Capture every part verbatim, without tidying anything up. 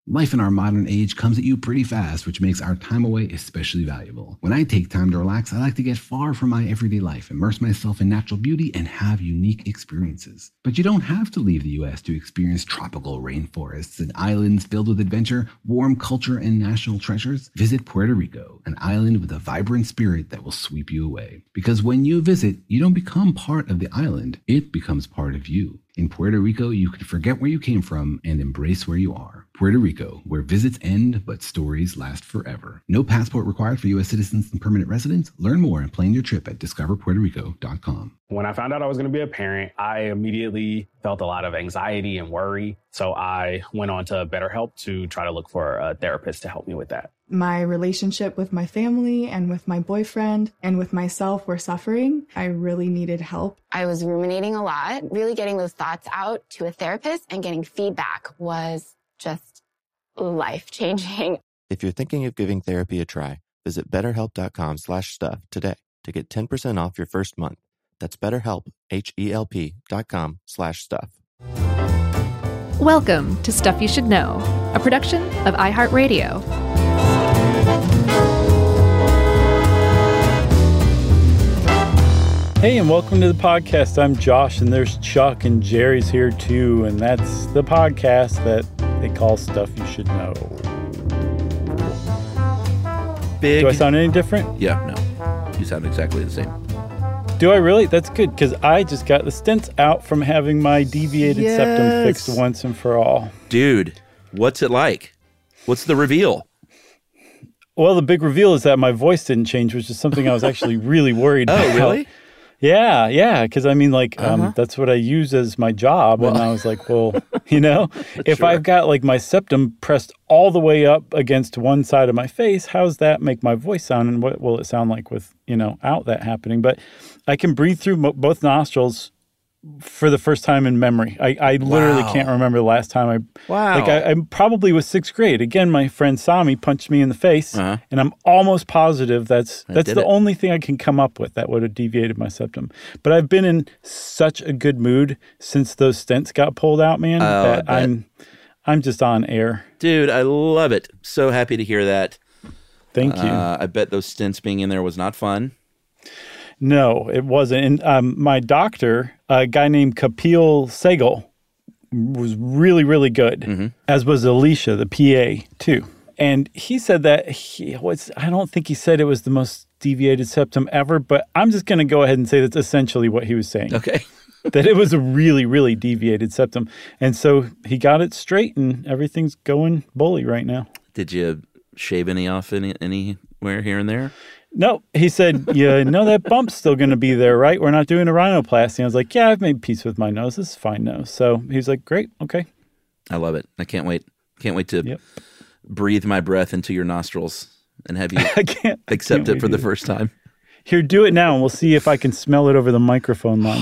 Life in our modern age comes at you pretty fast, which makes our time away especially valuable. When I take time to relax, I like to get far from my everyday life, immerse myself in natural beauty, and have unique experiences. But you don't have to leave the U S to experience tropical rainforests and islands filled with adventure, warm culture, and national treasures. Visit Puerto Rico, an island with a vibrant spirit that will sweep you away. Because when you visit, you don't become part of the island, it becomes part of you. In Puerto Rico, you can forget where you came from and embrace where you are. Puerto Rico, where visits end, but stories last forever. No passport required for U S citizens and permanent residents. Learn more and plan your trip at discover puerto rico dot com. When I found out I was going to be a parent, I immediately felt a lot of anxiety and worry. So I went on to BetterHelp to try to look for a therapist to help me with that. My relationship with my family and with my boyfriend and with myself were suffering. I really needed help. I was ruminating a lot. Really getting those thoughts out to a therapist and getting feedback was just life-changing. If you're thinking of giving therapy a try, visit betterhelp.com slash stuff today to get ten percent off your first month. That's BetterHelp, H-E-L-P dot com slash stuff. Welcome to Stuff You Should Know, a production of iHeartRadio. Hey, and welcome to the podcast. I'm Josh, and there's Chuck, and Jerry's here too, and that's the podcast that they call Stuff You Should Know. Big. Do I sound any different? Yeah, no. You sound exactly the same. Do I really? That's good, because I just got the stents out from having my deviated Yes. septum fixed once and for all. Dude, what's it like? What's the reveal? Well, the big reveal is that my voice didn't change, which is something I was actually really worried about. Oh, really? Yeah, yeah, because I mean, like, Uh-huh. um, that's what I use as my job, Well- and I was like, well, you know, if Sure. I've got, like, my septum pressed all the way up against one side of my face, how's that make my voice sound, and what will it sound like with, you know, out that happening? But I can breathe through mo- both nostrils for the first time in memory. I, I literally Wow. can't remember the last time I, Wow. like, I, I probably was sixth grade. Again, my friend Sami punched me in the face, Uh-huh. and I'm almost positive that's I that's did the it. only thing I can come up with that would have deviated my septum. But I've been in such a good mood since those stents got pulled out, man, Oh, I that bet. I'm I'm just on air. Dude, I love it. So happy to hear that. Thank you. Uh, I bet those stents being in there was not fun. No, it wasn't. And um, my doctor, a guy named Kapil Sehgal, was really, really good, Mm-hmm. as was Alicia, the P A, too. And he said that he was, I don't think he said it was the most deviated septum ever, but I'm just going to go ahead and say that's essentially what he was saying. Okay. That it was a really, really deviated septum. And so he got it straight, and everything's going bully right now. Did you shave any off any anywhere here and there? No, he said, you know, that bump's still going to be there, right? We're not doing a rhinoplasty. I was like, yeah, I've made peace with my nose. This is fine nose. So he was like, great, okay. I love it. I can't wait. Can't wait to Yep. breathe my breath into your nostrils and have you I can't I accept can't it for wait the to- first time. Here, do it now, and we'll see if I can smell it over the microphone line.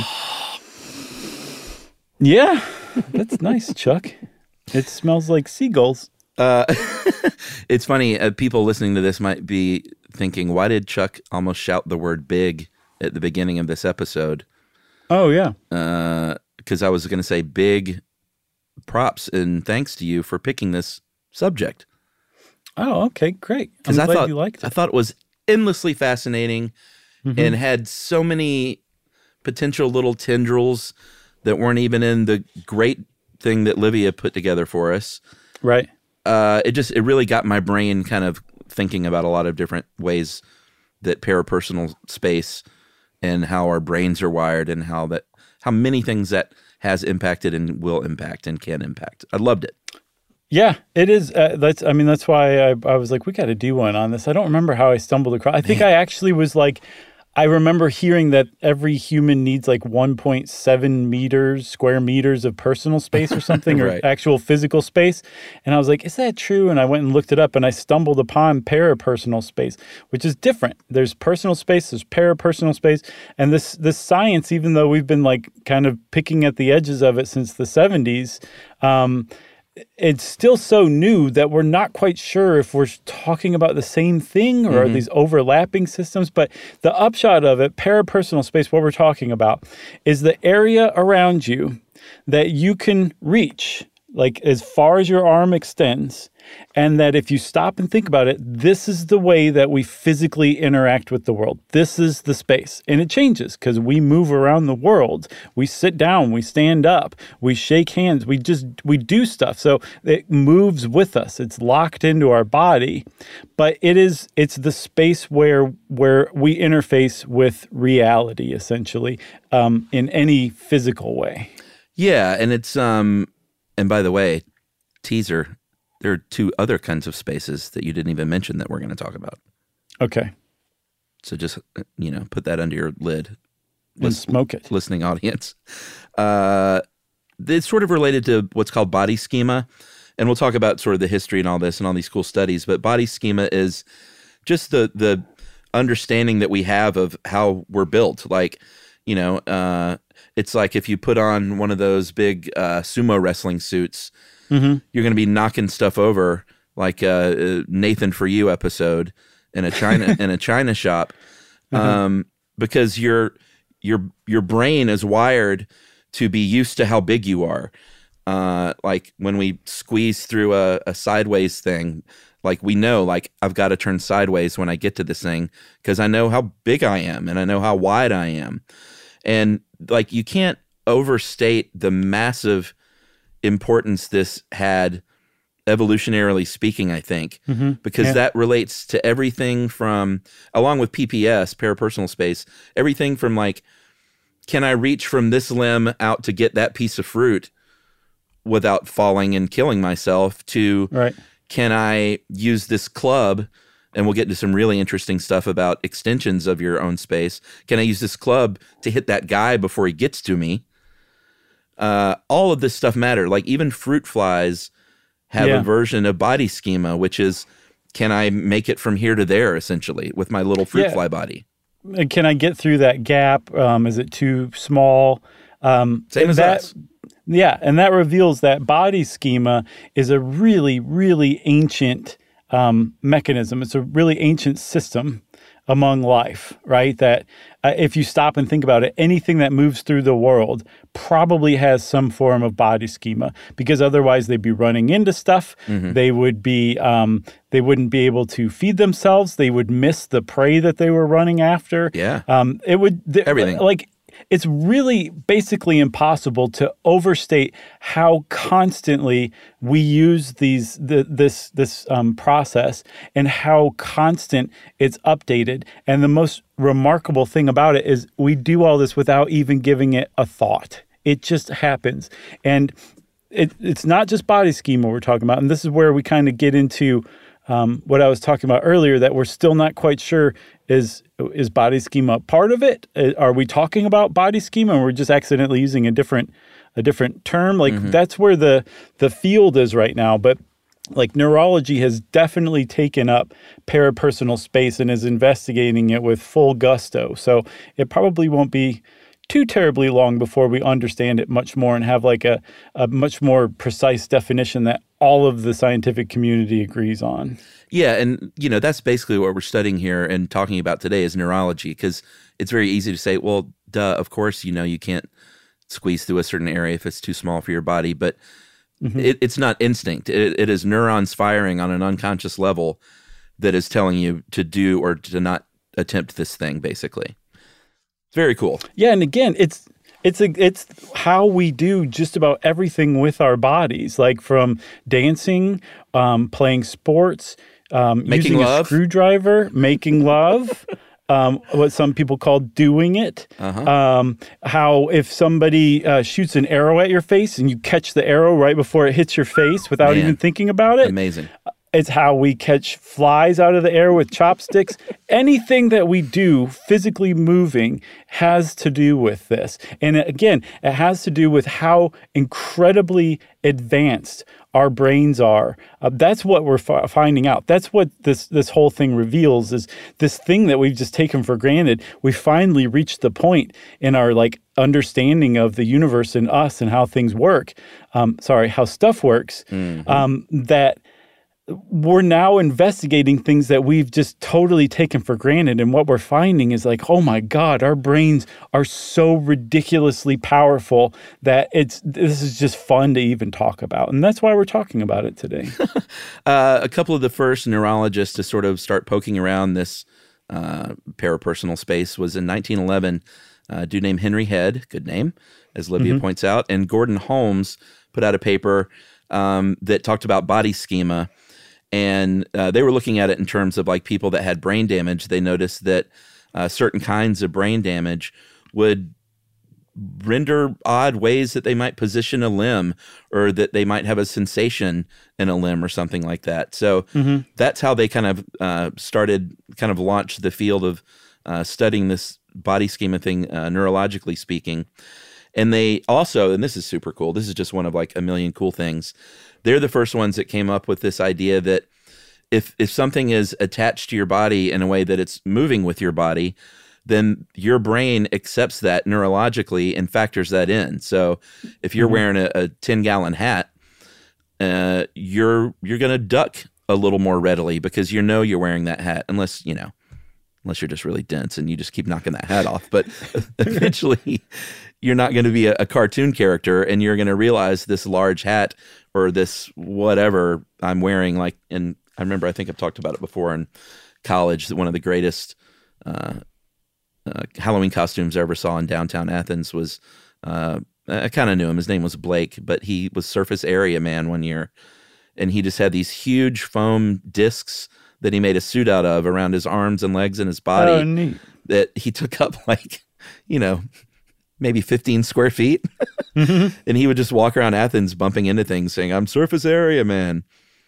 Yeah, that's nice, Chuck. It smells like seagulls. Uh, it's funny. Uh, people listening to this might be thinking, why did Chuck almost shout the word big at the beginning of this episode? Oh, yeah. Because I was going to say big props and thanks to you for picking this subject. Oh, okay, great. I'm Because I glad thought you liked I it. thought it was endlessly fascinating Mm-hmm. and had so many potential little tendrils that weren't even in the great thing that Livia put together for us. Right. Uh, it just it really got my brain kind of thinking about a lot of different ways that parapersonal space and how our brains are wired and how that how many things that has impacted and will impact and can impact. I loved it. Yeah, it is. Uh, that's. I mean, that's why I, I was like, we got to do one on this. I don't remember how I stumbled across. I think I actually was like, I remember hearing that every human needs like one point seven meters, square meters of personal space or something, Right. or actual physical space. And I was like, is that true? And I went and looked it up, and I stumbled upon parapersonal space, which is different. There's personal space, there's parapersonal space, and this this science, even though we've been like kind of picking at the edges of it since the seventies. Um, it's still so new that we're not quite sure if we're talking about the same thing or are these overlapping systems. But the upshot of it, parapersonal space, what we're talking about is the area around you that you can reach, like as far as your arm extends. And that if you stop and think about it, this is the way that we physically interact with the world. This is the space. And it changes because we move around the world. We sit down, we stand up, we shake hands, we just, we do stuff. So it moves with us. It's locked into our body. But it is, it's the space where, where we interface with reality, essentially, um, in any physical way. Yeah. And it's, um, and by the way, teaser, there are two other kinds of spaces that you didn't even mention that we're going to talk about. Okay. So just, you know, put that under your lid. And List, smoke it. Listening audience. Uh, it's sort of related to what's called body schema. And we'll talk about sort of the history and all this and all these cool studies. But body schema is just the the understanding that we have of how we're built. Like, you know, uh, it's like if you put on one of those big uh, sumo wrestling suits, mm-hmm. you're going to be knocking stuff over like a Nathan For You episode in a China in a China shop, um, uh-huh. because your your your brain is wired to be used to how big you are. Uh, like when we squeeze through a, a sideways thing, like we know, like I've got to turn sideways when I get to this thing because I know how big I am and I know how wide I am, and like you can't overstate the massive importance this had evolutionarily speaking, I think, mm-hmm. because yeah. that relates to everything from, along with P P S, parapersonal space, everything from like, can I reach from this limb out to get that piece of fruit without falling and killing myself, to right. can I use this club, and we'll get into some really interesting stuff about extensions of your own space. Can I use this club to hit that guy before he gets to me? Uh, all of this stuff matter. Like even fruit flies have yeah. a version of body schema, which is, can I make it from here to there, essentially, with my little fruit yeah. fly body? Can I get through that gap? Um, is it too small? Um, Same as that, us. Yeah, and that reveals that body schema is a really, really ancient um, mechanism. It's a really ancient system among life, right? That uh, if you stop and think about it, anything that moves through the world probably has some form of body schema, because otherwise they'd be running into stuff. Mm-hmm. They would be, um, they wouldn't be able to feed themselves. They would miss the prey that they were running after. Yeah, um, it would th- everything like. It's really basically impossible to overstate how constantly we use these the, this this um, process and how constant it's updated. And the most remarkable thing about it is we do all this without even giving it a thought. It just happens. And it, it's not just body schema we're talking about. And this is where we kind of get into um, what I was talking about earlier, that we're still not quite sure is is body schema part of it? Are we talking about body schema and we're just accidentally using a different a different term? Like mm-hmm. that's where the the field is right now. But like neurology has definitely taken up parapersonal space and is investigating it with full gusto. So it probably won't be too terribly long before we understand it much more and have like a, a much more precise definition that all of the scientific community agrees on. Yeah, and you know that's basically what we're studying here and talking about today is neurology, because it's very easy to say, well, duh, of course, you know, you can't squeeze through a certain area if it's too small for your body, but mm-hmm. it, it's not instinct. It, it is neurons firing on an unconscious level that is telling you to do or to not attempt this thing, basically. It's very cool. Yeah, and again, it's it's a, it's how we do just about everything with our bodies, like from dancing, um, playing sports, um, making using love. a screwdriver, making love, um, what some people call doing it. Uh-huh. Um, how if somebody uh, shoots an arrow at your face and you catch the arrow right before it hits your face without Man. even thinking about it. Amazing. It's how we catch flies out of the air with chopsticks. Anything that we do physically moving has to do with this. And again, it has to do with how incredibly advanced our brains are. Uh, that's what we're f- finding out. That's what this this whole thing reveals, is this thing that we've just taken for granted. We finally reached the point in our like understanding of the universe and us and how things work. Um, sorry, how stuff works. Mm-hmm. Um, that we're now investigating things that we've just totally taken for granted. And what we're finding is like, oh my God, our brains are so ridiculously powerful that it's this is just fun to even talk about. And that's why we're talking about it today. uh, a couple of the first neurologists to sort of start poking around this uh, parapersonal space was in nineteen eleven. A dude named Henry Head, good name, as Livia mm-hmm. points out, and Gordon Holmes put out a paper um, that talked about body schema. And uh, they were looking at it in terms of like people that had brain damage. They noticed that uh, certain kinds of brain damage would render odd ways that they might position a limb, or that they might have a sensation in a limb or something like that. So mm-hmm. that's how they kind of uh, started, kind of launched the field of uh, studying this body schema thing, uh, neurologically speaking. And they also, and this is super cool, this is just one of like a million cool things, they're the first ones that came up with this idea that if if something is attached to your body in a way that it's moving with your body, then your brain accepts that neurologically and factors that in. So if you're mm-hmm. wearing a, a ten-gallon hat, uh, you're you're going to duck a little more readily because you know you're wearing that hat, unless, you know, unless you're just really dense and you just keep knocking that hat off. But eventually you're not going to be a, a cartoon character, and you're going to realize this large hat or this whatever I'm wearing. Like, and I remember, I think I've talked about it before in college, that one of the greatest uh, uh, Halloween costumes I ever saw in downtown Athens was, uh, I kind of knew him. His name was Blake, but he was Surface Area Man one year. And he just had these huge foam discs that he made a suit out of around his arms and legs and his body. Oh, neat. That he took up like, you know, maybe fifteen square feet. Mm-hmm. And he would just walk around Athens bumping into things saying, I'm Surface Area Man.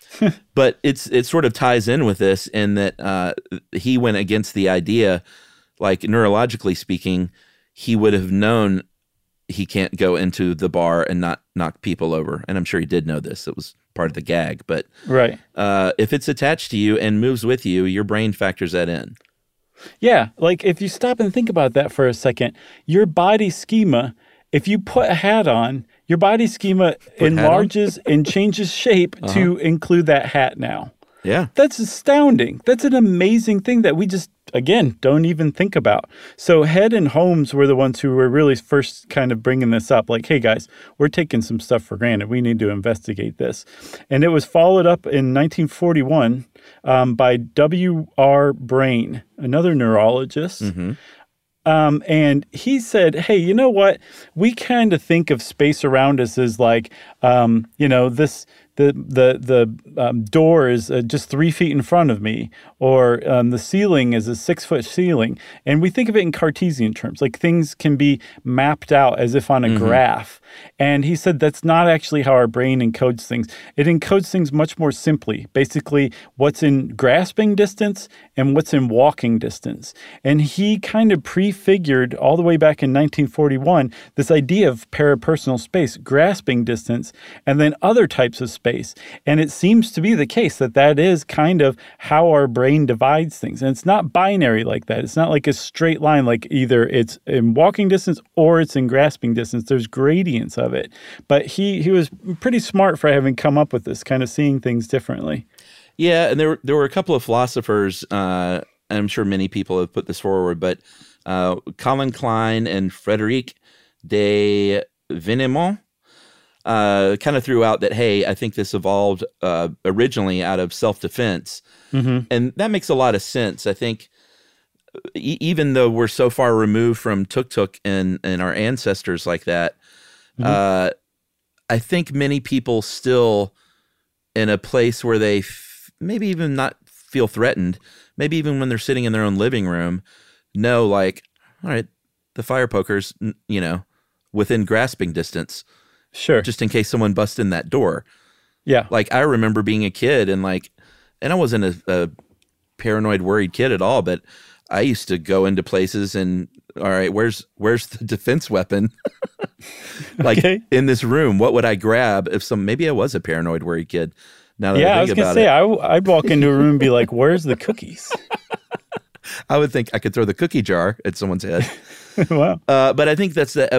But it's it sort of ties in with this in that uh, he went against the idea, like neurologically speaking, he would have known he can't go into the bar and not knock people over. And I'm sure he did know this. It was part of the gag. But right. uh, if it's attached to you and moves with you, your brain factors that in. Yeah, like if you stop and think about that for a second, your body schema, if you put a hat on, your body schema put enlarges and changes shape uh-huh. to include that hat now. Yeah. That's astounding. That's an amazing thing that we just, again, don't even think about. So Head and Holmes were the ones who were really first kind of bringing this up. Like, hey, guys, we're taking some stuff for granted. We need to investigate this. And it was followed up in nineteen forty-one um, by W R Brain, another neurologist. Mm-hmm. Um, and he said, hey, you know what? We kind of think of space around us as like, um, you know, this... The the the um, door is uh, just three feet in front of me, or um, the ceiling is a six foot ceiling, and we think of it in Cartesian terms, like things can be mapped out as if on a mm-hmm. graph. And he said that's not actually how our brain encodes things. It encodes things much more simply. Basically, what's in grasping distance and what's in walking distance. And he kind of prefigured all the way back in nineteen forty-one this idea of parapersonal space, grasping distance, and then other types of space. And it seems to be the case that that is kind of how our brain divides things. And it's not binary like that. It's not like a straight line, like either it's in walking distance or it's in grasping distance. There's gradients of it. But he, he was pretty smart for having come up with this, kind of seeing things differently. Yeah, and there were, there were a couple of philosophers, uh, I'm sure many people have put this forward, but uh, Colin Klein and Frédéric de Vignemont Uh, kind of threw out that, hey, I think this evolved uh, originally out of self-defense. Mm-hmm. And that makes a lot of sense. I think e- even though we're so far removed from tuk-tuk and, and our ancestors like that, mm-hmm. uh, I think many people still in a place where they f- maybe even not feel threatened, maybe even when they're sitting in their own living room, know like, all right, the fire poker's, you know, within grasping distance. Sure. Just in case someone busts in that door. Yeah. Like, I remember being a kid and like, and I wasn't a, a paranoid, worried kid at all, but I used to go into places and, all right, where's where's the defense weapon? Like, okay. In this room, what would I grab if some, maybe I was a paranoid, worried kid. Now that yeah, I, I was going to say, I, I'd walk into a room and be like, where's the cookies? I would think I could throw the cookie jar at someone's head. Wow. Uh, but I think that's the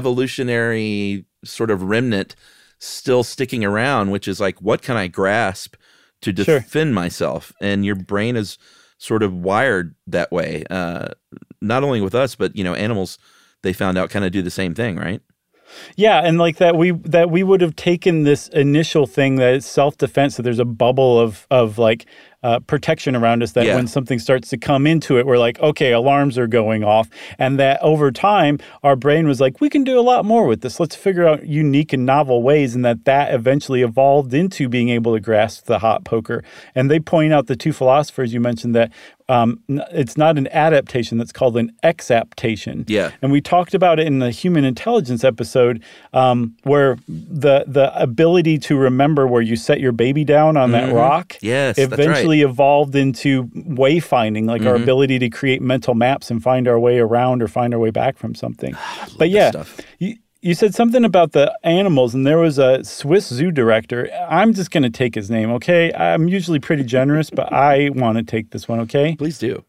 evolutionary sort of remnant still sticking around, which is like, what can I grasp to Sure. defend myself. And your brain is sort of wired that way. Uh, not only with us, but, you know, animals, they found out kind of do the same thing, right? Yeah, and like that we that we would have taken this initial thing that is self-defense, that there's a bubble of of like uh, protection around us, that Yeah. when something starts to come into it, we're like, okay, alarms are going off. And that over time, our brain was like, we can do a lot more with this. Let's figure out unique and novel ways. And that that eventually evolved into being able to grasp the hot poker. And they point out, the two philosophers you mentioned, that um, n- it's not an adaptation, that's called an exaptation. Yeah. And we talked about it in the human intelligence episode, um, where the the ability to remember where you set your baby down on that rock Yes, that's right. eventually evolved into wayfinding, like our ability to create mental maps and find our way around or find our way back from something. But yeah, stuff. you, you said something about the animals, and there was a Swiss zoo director. I'm just going to take his name, okay? I'm usually pretty generous, but I want to take this one, okay? Please do.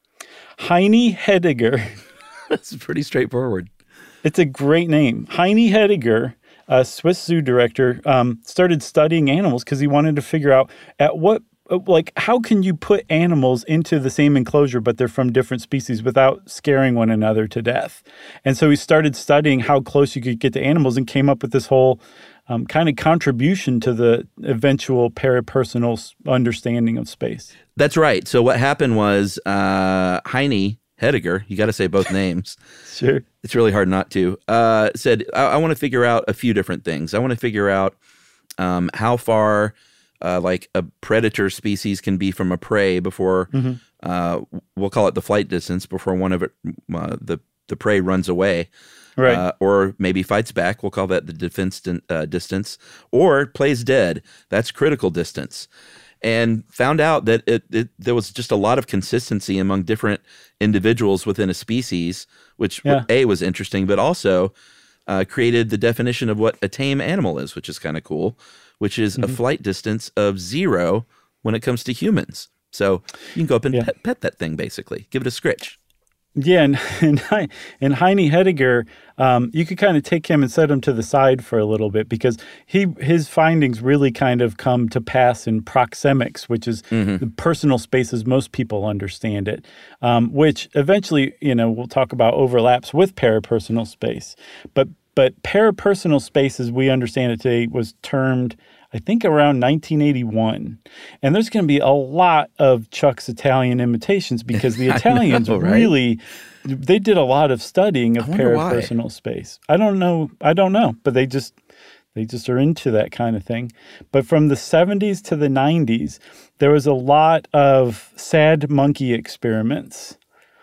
Heine Hediger. That's pretty straightforward. It's a great name. Heine Hediger, a Swiss zoo director, um, started studying animals because he wanted to figure out at what, like, how can you put animals into the same enclosure, but they're from different species, without scaring one another to death. And so he started studying how close you could get to animals and came up with this whole um, kind of contribution to the eventual parapersonal s- understanding of space. That's right. So what happened was uh, Heine Hediger, you got to say both names. Sure. It's really hard not to, uh, said, I, I want to figure out a few different things. I want to figure out um, how far uh, like a predator species can be from a prey before, uh, we'll call it the flight distance, before one of it, uh, the, the prey runs away. Right. Uh, or maybe fights back. We'll call that the defense din- uh, distance. Or plays dead. That's critical distance. And found out that it, it there was just a lot of consistency among different individuals within a species, which Yeah. A, was interesting, but also uh, created the definition of what a tame animal is, which is kind of cool, which is a flight distance of zero when it comes to humans. So you can go up and Yeah. pet, pet that thing, basically. Give it a scritch. Yeah, and and, Hei- and Heine Hediger, um, you could kind of take him and set him to the side for a little bit, because he his findings really kind of come to pass in proxemics, which is the personal space as most people understand it, um, which eventually, you know, we'll talk about overlaps with parapersonal space. But but parapersonal space, as we understand it today, was termed, I think, around nineteen eighty-one. And there's going to be a lot of Chuck's Italian imitations, because the I know, Italians right? really, they did a lot of studying of I wonder why. parapersonal space. I don't know. I don't know, but they just, they just are into that kind of thing. But from the seventies to the nineties, there was a lot of sad monkey experiments.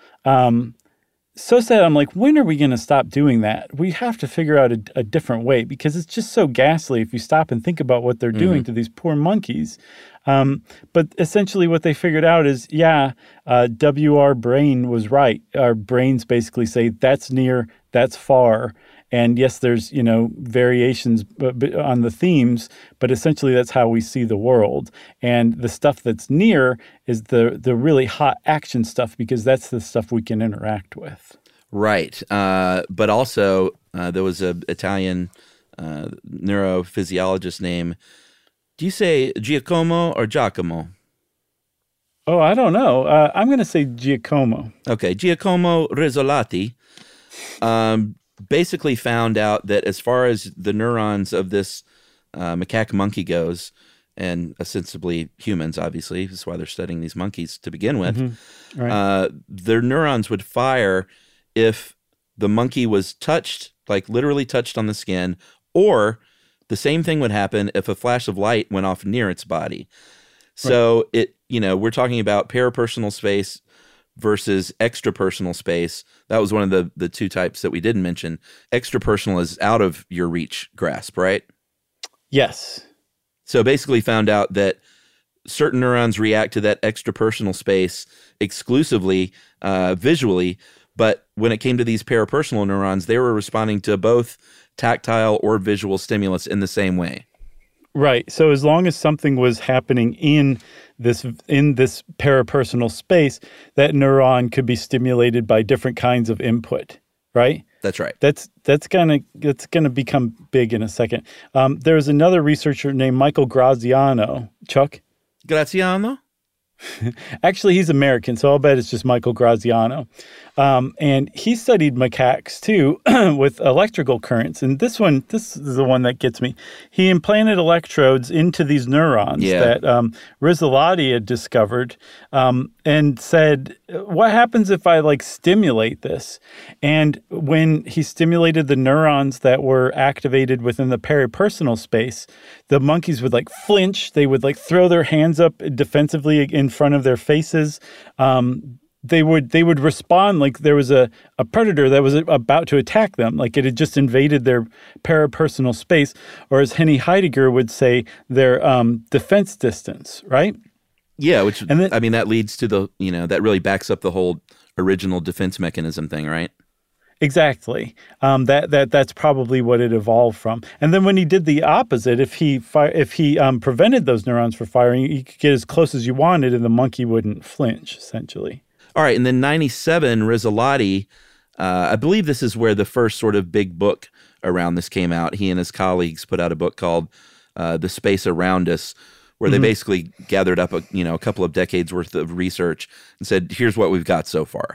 Um, so sad. I'm like, when are we going to stop doing that? We have to figure out a, a different way, because it's just so ghastly if you stop and think about what they're doing to these poor monkeys. Um, but essentially what they figured out is, yeah, uh, W R brain was right. Our brains basically say that's near, that's far. And yes, there's, you know, variations b- b- on the themes, but essentially that's how we see the world. And the stuff that's near is the the really hot action stuff, because that's the stuff we can interact with. Right. Uh, but also, uh, there was an Italian uh, neurophysiologist named, do you say Giacomo or Giacomo? Oh, I don't know. Uh, I'm going to say Giacomo. Okay, Giacomo Rizzolatti um, basically found out that as far as the neurons of this uh, macaque monkey goes, and ostensibly humans, obviously, that's why they're studying these monkeys to begin with, Right. uh, their neurons would fire if the monkey was touched, like literally touched on the skin, or the same thing would happen if a flash of light went off near its body. So it, you know, we're talking about parapersonal space versus extrapersonal space. That was one of the the two types that we didn't mention. Extrapersonal is out of your reach grasp, right? Yes. So basically found out that certain neurons react to that extrapersonal space exclusively uh, visually, but when it came to these parapersonal neurons, they were responding to both tactile or visual stimulus in the same way. Right. So as long as something was happening in this in this parapersonal space, that neuron could be stimulated by different kinds of input. Right. That's right. That's that's gonna that's gonna become big in a second. Um, there was another researcher named Michael Graziano. Chuck. Graziano? Actually, he's American, so I'll bet it's just Michael Graziano. Um, and he studied macaques, too, with electrical currents. And this one, this is the one that gets me. He implanted electrodes into these neurons Yeah. that um, Rizzolatti had discovered um, and said, what happens if I, like, stimulate this? And when he stimulated the neurons that were activated within the peripersonal space, the monkeys would, like, flinch. They would, like, throw their hands up defensively in front of their faces. Um They would they would respond like there was a, a predator that was about to attack them, like it had just invaded their peripersonal space, or as Henny Heidegger would say, their um, defense distance, right? Yeah, which, And then- I mean, that leads to the, you know, that really backs up the whole original defense mechanism thing, right? Exactly. Um, that that that's probably what it evolved from. And then when he did the opposite, if he fi- if he um, prevented those neurons from firing, you could get as close as you wanted, and the monkey wouldn't flinch, essentially. All right, and then ninety-seven, Rizzolatti, uh, I believe this is where the first sort of big book around this came out. He and his colleagues put out a book called uh, The Space Around Us, where Mm-hmm. they basically gathered up a, you know, a couple of decades worth of research and said, here's what we've got so far.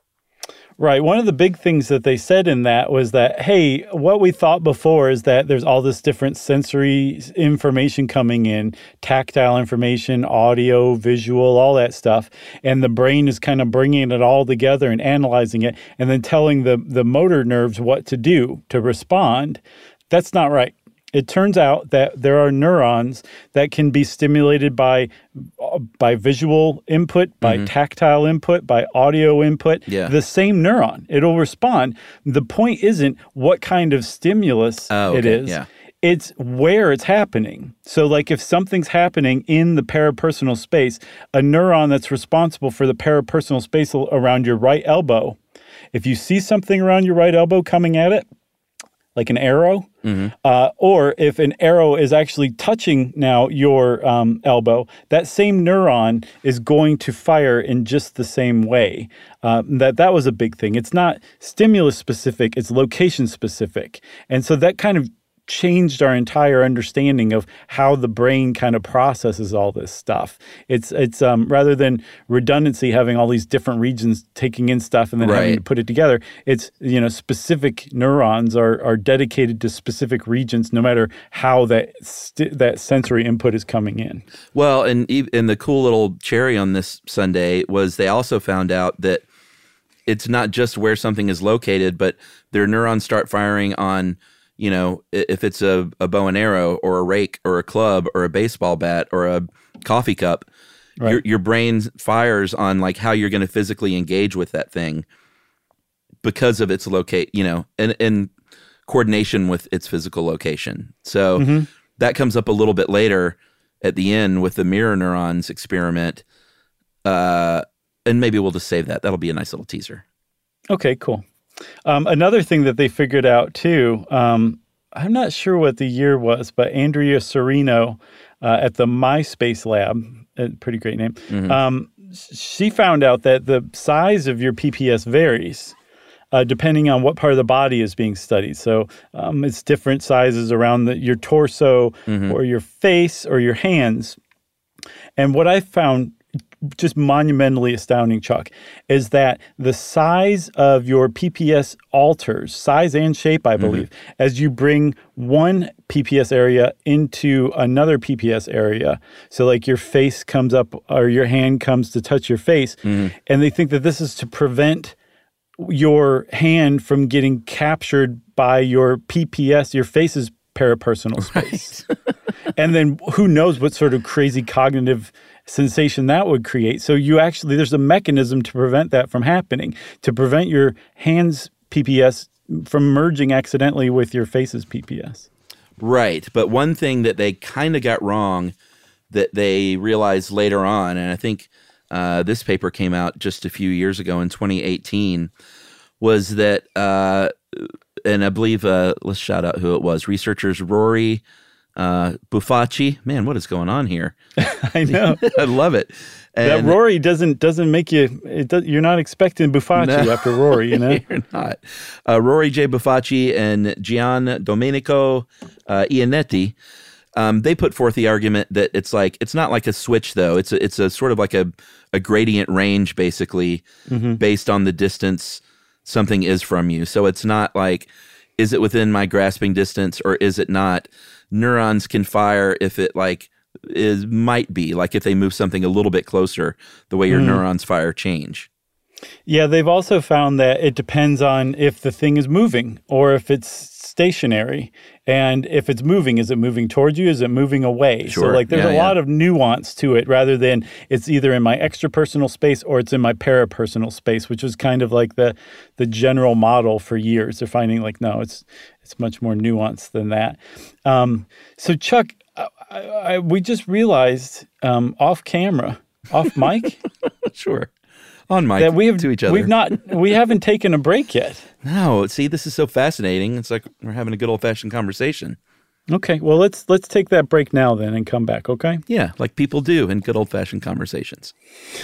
Right. One of the big things that they said in that was that, hey, what we thought before is that there's all this different sensory information coming in, tactile information, audio, visual, all that stuff. And the brain is kind of bringing it all together and analyzing it and then telling the, the motor nerves what to do to respond. That's not right. It turns out that there are neurons that can be stimulated by by visual input, by mm-hmm. tactile input, by audio input. Yeah. The same neuron. It'll respond. The point isn't what kind of stimulus oh, okay. it is. Yeah. It's where it's happening. So like if something's happening in the peripersonal space, a neuron that's responsible for the peripersonal space around your right elbow, if you see something around your right elbow coming at it, like an arrow, mm-hmm. uh, or if an arrow is actually touching now your um, elbow, that same neuron is going to fire in just the same way. Uh, that that was a big thing. It's not stimulus specific; it's location specific, and so that kind of changed our entire understanding of how the brain kind of processes all this stuff. It's it's um, rather than redundancy, having all these different regions taking in stuff and then right. having to put it together. It's, you know, specific neurons are are dedicated to specific regions, no matter how that st- that sensory input is coming in. Well, and and the cool little cherry on this sundae was they also found out that it's not just where something is located, but their neurons start firing on, you know, if it's a, a bow and arrow or a rake or a club or a baseball bat or a coffee cup, right. your, your brain fires on like how you're going to physically engage with that thing because of its locate, you know, and in coordination with its physical location. So mm-hmm. that comes up a little bit later at the end with the mirror neurons experiment. Uh, and maybe we'll just save that. That'll be a nice little teaser. Okay, cool. Um, another thing that they figured out too, um, I'm not sure what the year was, but Andrea Serino uh, at the MySpace Lab, a pretty great name, mm-hmm. um, she found out that the size of your P P S varies uh, depending on what part of the body is being studied. So um, it's different sizes around the, your torso mm-hmm. or your face or your hands. And what I found just monumentally astounding, Chuck, is that the size of your P P S alters, size and shape, I believe, mm-hmm. as you bring one P P S area into another P P S area. So like your face comes up or your hand comes to touch your face. Mm-hmm. And they think that this is to prevent your hand from getting captured by your P P S, your face's peripersonal space. Right. And then who knows what sort of crazy cognitive sensation that would create. So you actually, there's a mechanism to prevent that from happening, to prevent your hand's P P S from merging accidentally with your face's P P S. Right. But one thing that they kind of got wrong that they realized later on, and I think uh, this paper came out just a few years ago in twenty eighteen, was that, uh, and I believe, uh, let's shout out who it was, researchers Rory Uh, Bufacci, man, what is going on here? I know. I love it. And that Rory doesn't doesn't make you. It does, you're not expecting Bufacci no, after Rory, you know. You're not. Uh, Rory J. Bufacci and Gian Domenico uh, Ianetti Um, they put forth the argument that it's like it's not like a switch though. It's a, it's a sort of like a, a gradient range basically mm-hmm. based on the distance something is from you. So it's not like, is it within my grasping distance or is it not? Neurons can fire if it like is might be like if they move something a little bit closer, the way your mm. neurons fire change. Yeah, they've also found that it depends on if the thing is moving or if it's stationary. And if it's moving, is it moving towards you? Is it moving away? Sure. So like there's yeah, a yeah. lot of nuance to it rather than it's either in my extrapersonal space or it's in my parapersonal space, which is kind of like the the general model for years. They're finding like, no, it's it's much more nuanced than that. Um, so Chuck, I, I, we just realized um, off camera, off mic. Sure. On mic that we have, to each other. We've not, we haven't taken a break yet. No, see, this is so fascinating. It's like we're having a good old-fashioned conversation. Okay, well, let's let's take that break now then and come back, okay? Yeah, like people do in good old-fashioned conversations.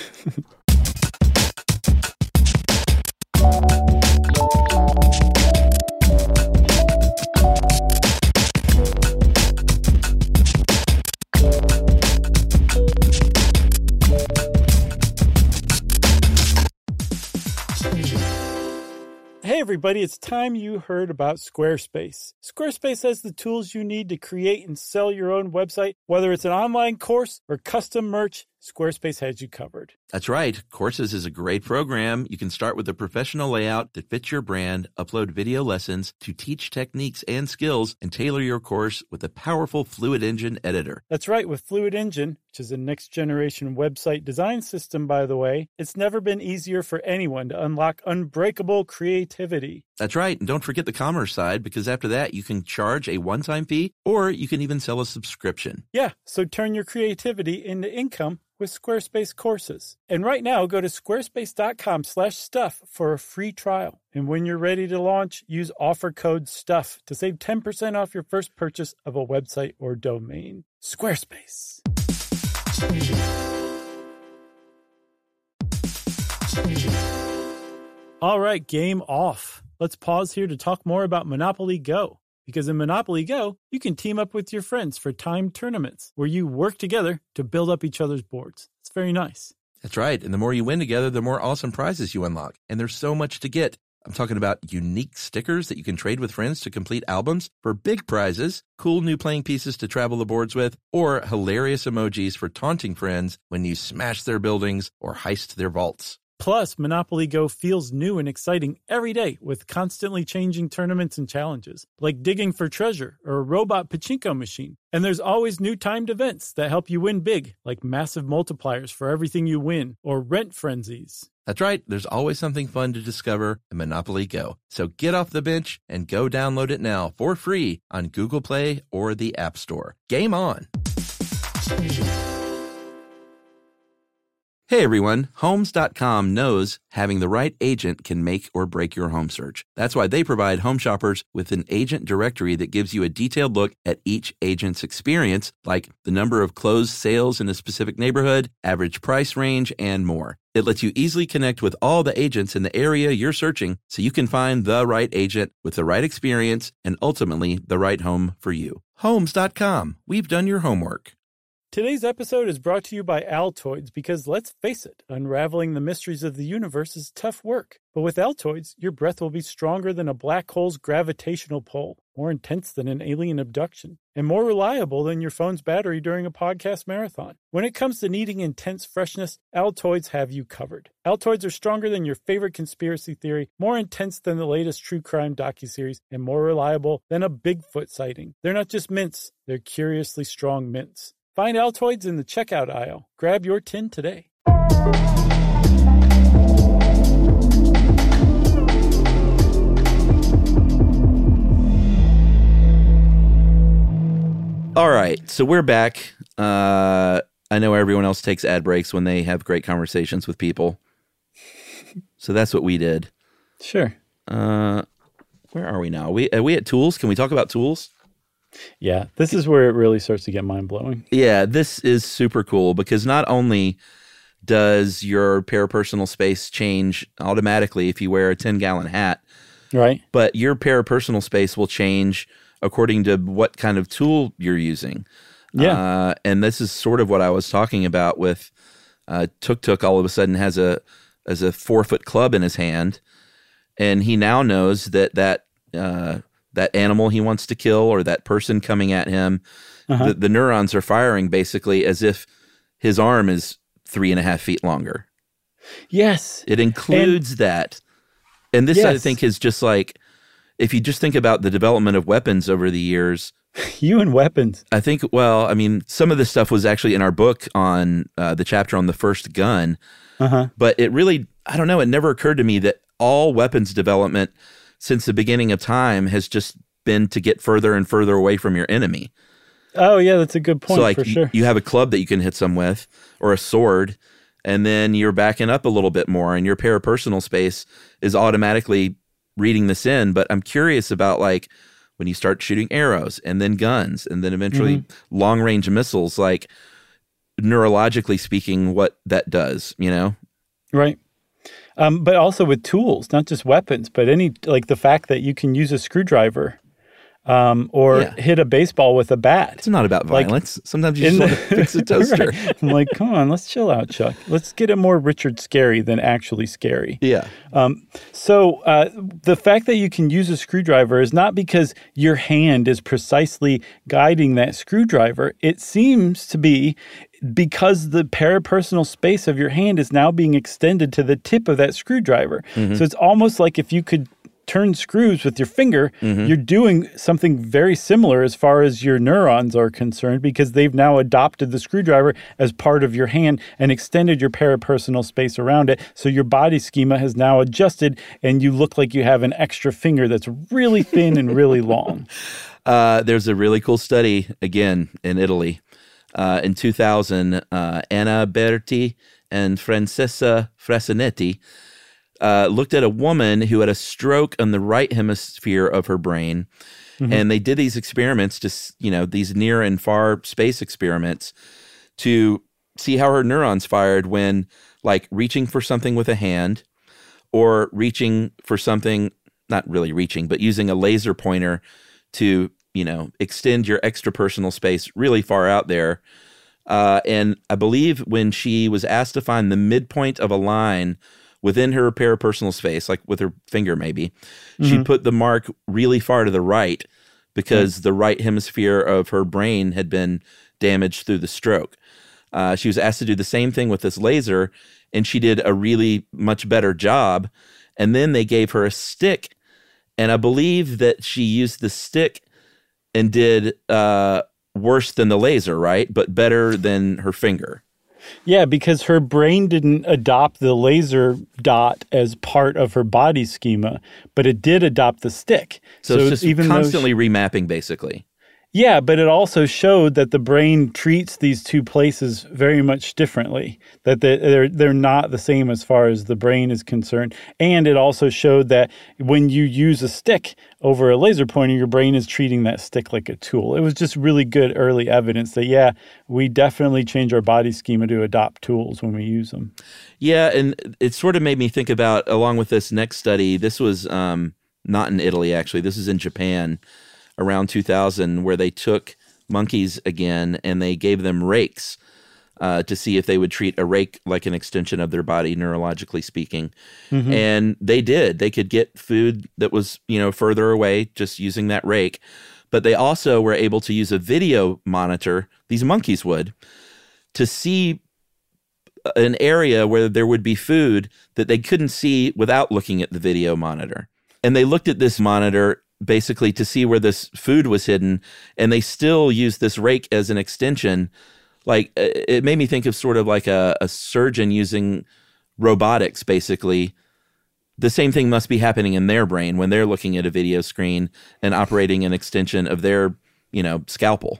Hey everybody, it's time you heard about Squarespace. Squarespace has the tools you need to create and sell your own website. Whether it's an online course or custom merch, Squarespace has you covered. That's right. Courses is a great program. You can start with a professional layout that fits your brand, upload video lessons to teach techniques and skills, and tailor your course with a powerful Fluid Engine editor. That's right. With Fluid Engine, which is a next-generation website design system, by the way, it's never been easier for anyone to unlock unbreakable creativity. That's right. And don't forget the commerce side, because after that, you can charge a one-time fee, or you can even sell a subscription. Yeah, so turn your creativity into income with Squarespace courses. And right now, go to squarespace.com slash stuff for a free trial. And when you're ready to launch, use offer code STUFF to save ten percent off your first purchase of a website or domain. Squarespace. All right, game off. Let's pause here to talk more about Monopoly Go. Because in Monopoly Go, you can team up with your friends for timed tournaments where you work together to build up each other's boards. It's very nice. That's right. And the more you win together, the more awesome prizes you unlock. And there's so much to get. I'm talking about unique stickers that you can trade with friends to complete albums for big prizes, cool new playing pieces to travel the boards with, or hilarious emojis for taunting friends when you smash their buildings or heist their vaults. Plus, Monopoly Go feels new and exciting every day with constantly changing tournaments and challenges, like digging for treasure or a robot pachinko machine. And there's always new timed events that help you win big, like massive multipliers for everything you win or rent frenzies. That's right. There's always something fun to discover in Monopoly Go. So get off the bench and go download it now for free on Google Play or the App Store. Game on! Hey everyone, Homes dot com knows having the right agent can make or break your home search. That's why they provide home shoppers with an agent directory that gives you a detailed look at each agent's experience, like the number of closed sales in a specific neighborhood, average price range, and more. It lets you easily connect with all the agents in the area you're searching so you can find the right agent with the right experience and ultimately the right home for you. Homes dot com. We've done your homework. Today's episode is brought to you by Altoids because, let's face it, unraveling the mysteries of the universe is tough work. But with Altoids, your breath will be stronger than a black hole's gravitational pull, more intense than an alien abduction, and more reliable than your phone's battery during a podcast marathon. When it comes to needing intense freshness, Altoids have you covered. Altoids are stronger than your favorite conspiracy theory, more intense than the latest true crime docuseries, and more reliable than a Bigfoot sighting. They're not just mints, they're curiously strong mints. Find Altoids in the checkout aisle. Grab your tin today. All right, so we're back. Uh, I know everyone else takes ad breaks when they have great conversations with people. So that's what we did. Sure. Uh, where are we now? Are we, are we at tools? Can we talk about tools? Yeah, this is where it really starts to get mind-blowing. Yeah, this is super cool because not only does your parapersonal space change automatically if you wear a ten-gallon hat, right? But your parapersonal space will change according to what kind of tool you're using. Yeah. Uh, and this is sort of what I was talking about with uh, Tuk Tuk all of a sudden has a, has a four-foot club in his hand, and he now knows that that, uh, that animal he wants to kill or that person coming at him, uh-huh. the, the neurons are firing basically as if his arm is three and a half feet longer. Yes. It includes and, that. And this, yes. I think, is just like, if you just think about the development of weapons over the years. You and weapons. I think, well, I mean, some of this stuff was actually in our book on uh, the chapter on the first gun. Uh-huh. But it really, I don't know, it never occurred to me that all weapons development since the beginning of time has just been to get further and further away from your enemy. Oh, yeah, that's a good point, so, like, for sure. You, you have a club that you can hit some with, or a sword, and then you're backing up a little bit more, and your parapersonal space is automatically reading this in. But I'm curious about, like, when you start shooting arrows, and then guns, and then eventually mm-hmm. long-range missiles, like, neurologically speaking, what that does, you know? Right. Um, but also with tools, not just weapons, but any, like the fact that you can use a screwdriver um, or yeah. hit a baseball with a bat. It's not about violence. Like, sometimes you just want to fix a toaster. Right. I'm like, come on, let's chill out, Chuck. Let's get it more Richard Scary than actually scary. Yeah. Um, so uh, the fact that you can use a screwdriver is not because your hand is precisely guiding that screwdriver. It seems to be because the parapersonal space of your hand is now being extended to the tip of that screwdriver. Mm-hmm. So it's almost like if you could turn screws with your finger, mm-hmm. you're doing something very similar as far as your neurons are concerned, because they've now adopted the screwdriver as part of your hand and extended your parapersonal space around it. So your body schema has now adjusted, and you look like you have an extra finger that's really thin and really long. Uh, there's a really cool study, again, in Italy. Uh, in two thousand, uh, Anna Berti and Francesca Frasinetti uh, looked at a woman who had a stroke on the right hemisphere of her brain, mm-hmm. and they did these experiments, just you know, these near and far space experiments, to see how her neurons fired when, like, reaching for something with a hand, or reaching for something, not really reaching, but using a laser pointer to, you know, extend your extrapersonal space really far out there. Uh, and I believe when she was asked to find the midpoint of a line within her parapersonal space, like with her finger maybe, mm-hmm. she put the mark really far to the right because mm-hmm. the right hemisphere of her brain had been damaged through the stroke. Uh, she was asked to do the same thing with this laser, and she did a really much better job. And then they gave her a stick, and I believe that she used the stick and did uh, worse than the laser, right? But better than her finger. Yeah, because her brain didn't adopt the laser dot as part of her body schema, but it did adopt the stick. So, so it's just even constantly she, remapping, basically. Yeah, but it also showed that the brain treats these two places very much differently, that they're, they're not the same as far as the brain is concerned. And it also showed that when you use a stick over a laser pointer, your brain is treating that stick like a tool. It was just really good early evidence that, yeah, we definitely change our body schema to adopt tools when we use them. Yeah, and it sort of made me think about, along with this next study, this was um, not in Italy, actually. This is in Japan, around two thousand, where they took monkeys again and they gave them rakes uh, to see if they would treat a rake like an extension of their body, neurologically speaking. Mm-hmm. And they did. They could get food that was, you know, further away just using that rake. But they also were able to use a video monitor, these monkeys would, to see an area where there would be food that they couldn't see without looking at the video monitor. And they looked at this monitor basically to see where this food was hidden, and they still use this rake as an extension. Like, it made me think of sort of like a, a surgeon using robotics, basically. The same thing must be happening in their brain when they're looking at a video screen and operating an extension of their, you know, scalpel.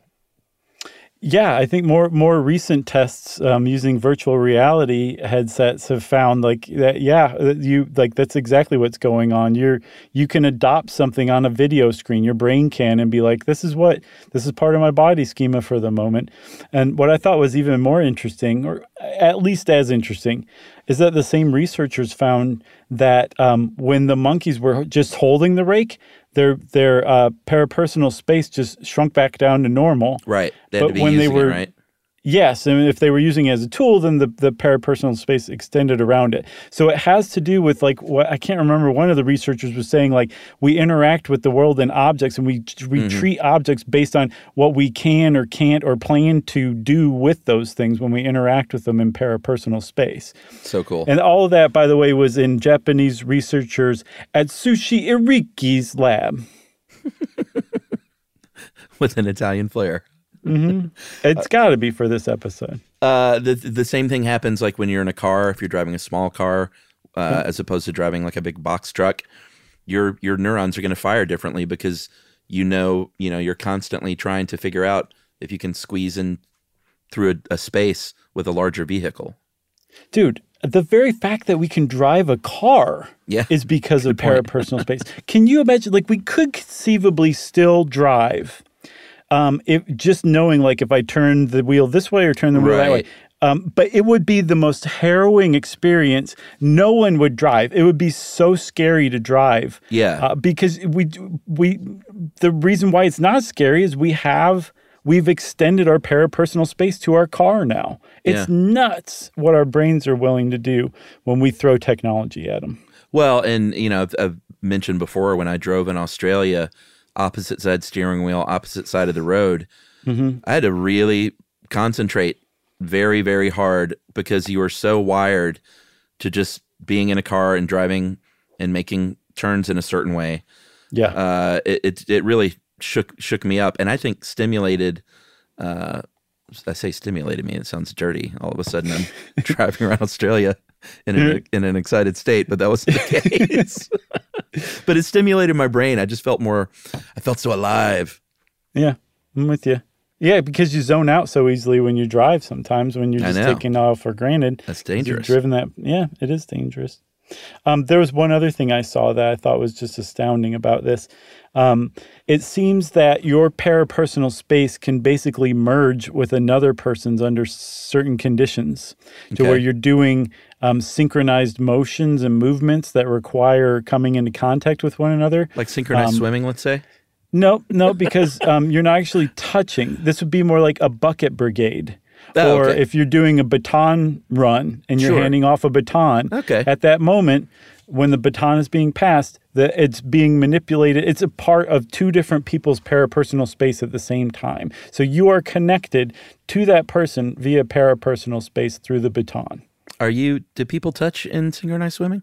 Yeah, I think more more recent tests um, using virtual reality headsets have found like that. Yeah, you like that's exactly what's going on. You're you can adopt something on a video screen. Your brain can and be like, this is what this is part of my body schema for the moment. And what I thought was even more interesting, or at least as interesting, is that the same researchers found that um, when the monkeys were just holding the rake, their their uh, parapersonal space just shrunk back down to normal. Right. They had But to be when they using were- it, right? Yes, and if they were using it as a tool, then the, the parapersonal space extended around it. So it has to do with like what I can't remember. One of the researchers was saying like we interact with the world and objects, and we we Mm-hmm. treat objects based on what we can or can't or plan to do with those things when we interact with them in parapersonal space. So cool. And all of that, by the way, was in Japanese researchers at Sushi Iriki's lab. With an Italian flair. Mm-hmm. It's got to be for this episode. Uh, the the same thing happens like when you're in a car. If you're driving a small car, uh, Hmm. as opposed to driving like a big box truck, your your neurons are going to fire differently because you know you know you're constantly trying to figure out if you can squeeze in through a, a space with a larger vehicle. Dude, the very fact that we can drive a car Yeah. is because of point. parapersonal space. Can you imagine, like, we could conceivably still drive um, if just knowing, like, if I turn the wheel this way or turn the wheel that way. Right. Um, but it would be the most harrowing experience. No one would drive. It would be so scary to drive. Yeah. Uh, because we we the reason why it's not scary is we have we've extended our parapersonal space to our car now. It's Yeah. nuts what our brains are willing to do when we throw technology at them. Well, and you know, I've, I've mentioned before when I drove in Australia, opposite side steering wheel, opposite side of the road, Mm-hmm. I had to really concentrate very, very hard because you are so wired to just being in a car and driving and making turns in a certain way. Yeah. Uh, it, it it really shook shook me up, and I think stimulated. Uh, I say stimulated me. It sounds dirty. All of a sudden, I'm driving around Australia in an in an excited state, but that wasn't the case. But it stimulated my brain. I just felt more. I felt so alive. Yeah, I'm with you. Yeah, because you zone out so easily when you drive sometimes, when you're I just know. taking all for granted. That's 'Cause you've dangerous. driven that. Yeah, it is dangerous. Um, there was one other thing I saw that I thought was just astounding about this. Um, it seems that your parapersonal space can basically merge with another person's under certain conditions to Okay. where you're doing um, synchronized motions and movements that require coming into contact with one another. Like synchronized Um, swimming, let's say. No, no, because um, you're not actually touching. This would be more like a bucket brigade. Oh, or okay. if you're doing a baton run and you're Sure. handing off a baton, Okay. at that moment, when the baton is being passed, the, it's being manipulated. It's a part of two different people's parapersonal space at the same time. So you are connected to that person via parapersonal space through the baton. Are you? Do people touch in synchronized swimming?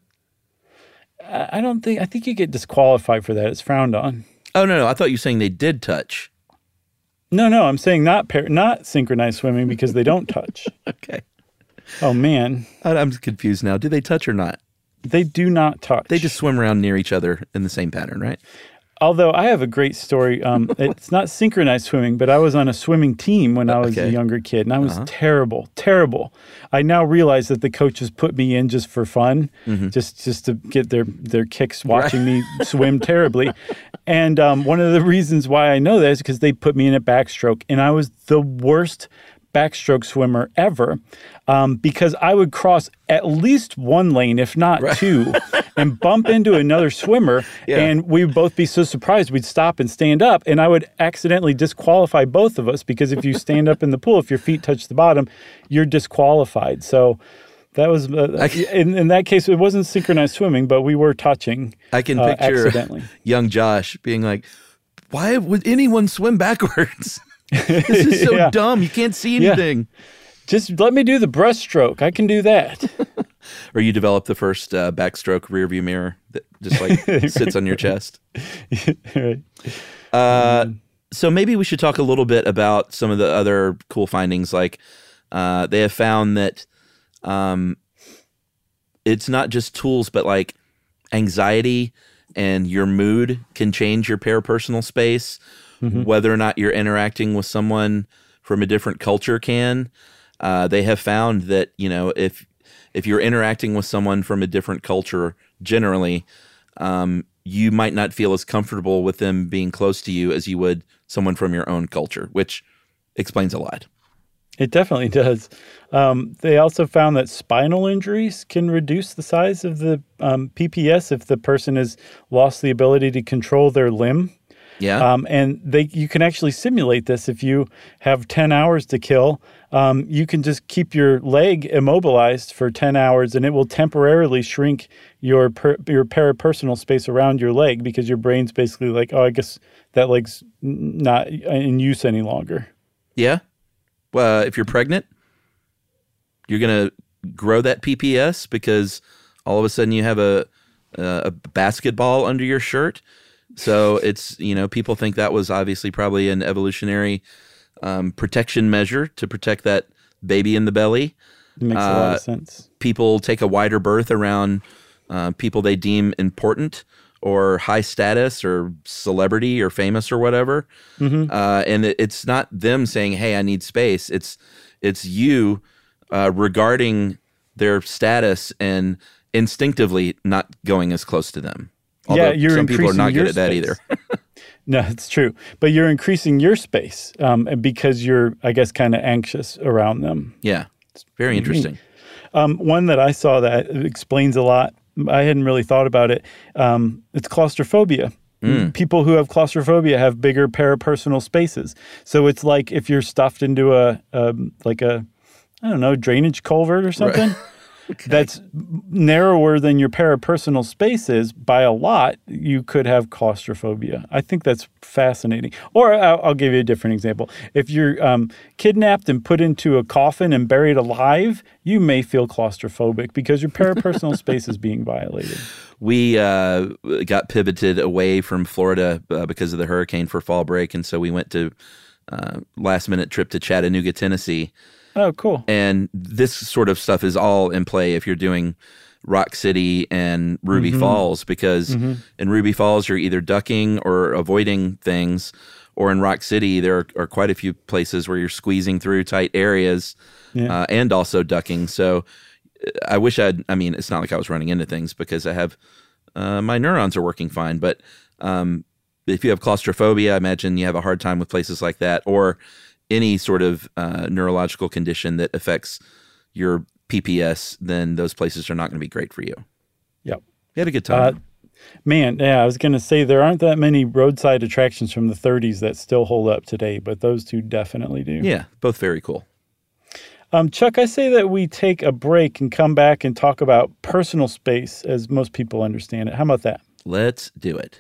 I I don't think, I think you get disqualified for that. It's frowned on. Oh no, no. I thought you were saying they did touch. No, no, I'm saying not par- not synchronized swimming because they don't touch. Okay. Oh, man. I- I'm confused now. Do they touch or not? They do not touch. They just swim around near each other in the same pattern, right? Although I have a great story. Um, it's not synchronized swimming, but I was on a swimming team when I was Okay. a younger kid, and I was Uh-huh. terrible, terrible. I now realize that the coaches put me in just for fun, Mm-hmm. just just to get their their kicks watching me swim terribly. And um, one of the reasons why I know that is because they put me in at backstroke, and I was the worst backstroke swimmer ever um, because I would cross at least one lane, if not two, and bump into another swimmer. Yeah. And we would both be so surprised we'd stop and stand up. And I would accidentally disqualify both of us because if you stand up in the pool, if your feet touch the bottom, you're disqualified. So that was, uh, I can- in, in that case, it wasn't synchronized swimming, but we were touching I can uh, picture accidentally. young Josh being like, "Why would anyone swim backwards? This is so Yeah. dumb. You can't see Yeah. anything." Just let me do the breaststroke. I can do that. Or you develop the first uh, backstroke rear view mirror that just like sits on your chest. Right. Uh, so maybe we should talk a little bit about some of the other cool findings. Like uh, they have found that um, it's not just tools, but like anxiety and your mood can change your parapersonal space. Whether or not you're interacting with someone from a different culture can. Uh, they have found that, you know, if if you're interacting with someone from a different culture, generally, um, you might not feel as comfortable with them being close to you as you would someone from your own culture, which explains a lot. It definitely does. Um, they also found that spinal injuries can reduce the size of the um, P P S if the person has lost the ability to control their limb. Yeah. Um, and they you can actually simulate this if you have ten hours to kill. Um, you can just keep your leg immobilized for ten hours, and it will temporarily shrink your per, your parapersonal space around your leg because your brain's basically like, oh, I guess that leg's not in use any longer. Yeah. Well, uh, if you're pregnant, you're going to grow that P P S because all of a sudden you have a, a basketball under your shirt. So it's, you know, people think that was obviously probably an evolutionary um, protection measure to protect that baby in the belly. It makes uh, a lot of sense. People take a wider berth around uh, people they deem important or high status or celebrity or famous or whatever. Mm-hmm. Uh, and it, it's not them saying, hey, I need space. It's it's you uh, regarding their status and instinctively not going as close to them. Although yeah, you're some people are not good at that space. either. No, it's true. But you're increasing your space um, because you're, I guess, kind of anxious around them. Yeah, it's very interesting. Um, one that I saw that explains a lot, I hadn't really thought about it. Um, it's claustrophobia. Mm. People who have claustrophobia have bigger parapersonal spaces. So it's like if you're stuffed into a, um, like a, I don't know, drainage culvert or something. Right. Okay. That's narrower than your parapersonal space is by a lot, you could have claustrophobia. I think that's fascinating. Or I'll, I'll give you a different example. If you're um, kidnapped and put into a coffin and buried alive, you may feel claustrophobic because your parapersonal space is being violated. We uh, got pivoted away from Florida uh, because of the hurricane for fall break, and so we went to uh, last-minute trip to Chattanooga, Tennessee. Oh, cool. And this sort of stuff is all in play if you're doing Rock City and Ruby mm-hmm. Falls, because mm-hmm. in Ruby Falls, you're either ducking or avoiding things, or in Rock City, there are, are quite a few places where you're squeezing through tight areas yeah. uh, and also ducking. So I wish I'd, I mean, it's not like I was running into things because I have, uh, my neurons are working fine, but um, if you have claustrophobia, I imagine you have a hard time with places like that, or any sort of uh, neurological condition that affects your P P S, then those places are not going to be great for you. Yep. You had a good time. Uh, man, yeah, I was going to say there aren't that many roadside attractions from the thirties that still hold up today, but those two definitely do. Yeah, both very cool. Um, Chuck, I say that we take a break and come back and talk about personal space as most people understand it. How about that? Let's do it.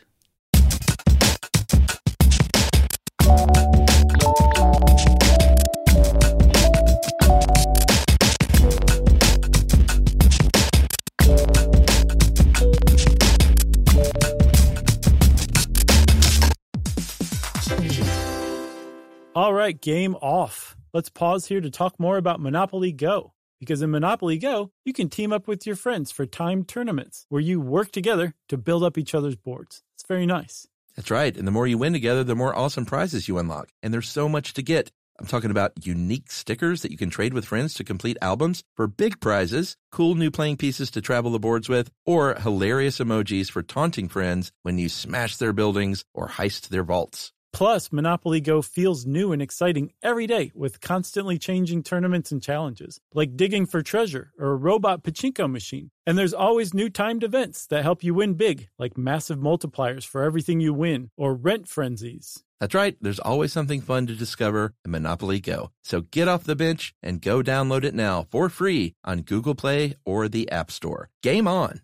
All right, game off. Let's pause here to talk more about Monopoly Go. Because in Monopoly Go, you can team up with your friends for timed tournaments where you work together to build up each other's boards. It's very nice. That's right. And the more you win together, the more awesome prizes you unlock. And there's so much to get. I'm talking about unique stickers that you can trade with friends to complete albums for big prizes, cool new playing pieces to travel the boards with, or hilarious emojis for taunting friends when you smash their buildings or heist their vaults. Plus, Monopoly Go feels new and exciting every day with constantly changing tournaments and challenges, like digging for treasure or a robot pachinko machine. And there's always new timed events that help you win big, like massive multipliers for everything you win or rent frenzies. That's right. There's always something fun to discover in Monopoly Go. So get off the bench and go download it now for free on Google Play or the App Store. Game on!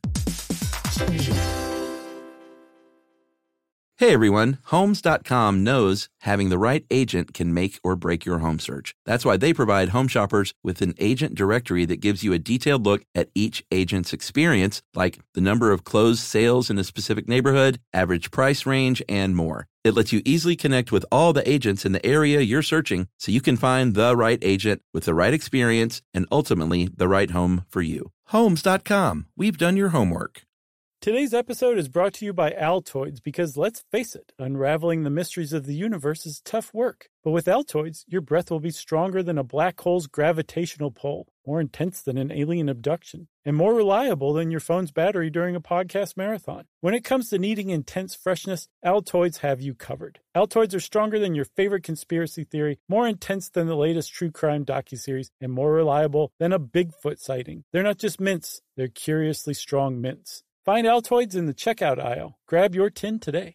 Hey everyone, Homes dot com knows having the right agent can make or break your home search. That's why they provide home shoppers with an agent directory that gives you a detailed look at each agent's experience, like the number of closed sales in a specific neighborhood, average price range, and more. It lets you easily connect with all the agents in the area you're searching so you can find the right agent with the right experience and ultimately the right home for you. Homes dot com. We've done your homework. Today's episode is brought to you by Altoids because, let's face it, unraveling the mysteries of the universe is tough work. But with Altoids, your breath will be stronger than a black hole's gravitational pull. more intense than an alien abduction, and more reliable than your phone's battery during a podcast marathon. When it comes to needing intense freshness, Altoids have you covered. Altoids are stronger than your favorite conspiracy theory, more intense than the latest true crime docuseries, and more reliable than a Bigfoot sighting. They're not just mints, they're curiously strong mints. Find Altoids in the checkout aisle. Grab your tin today.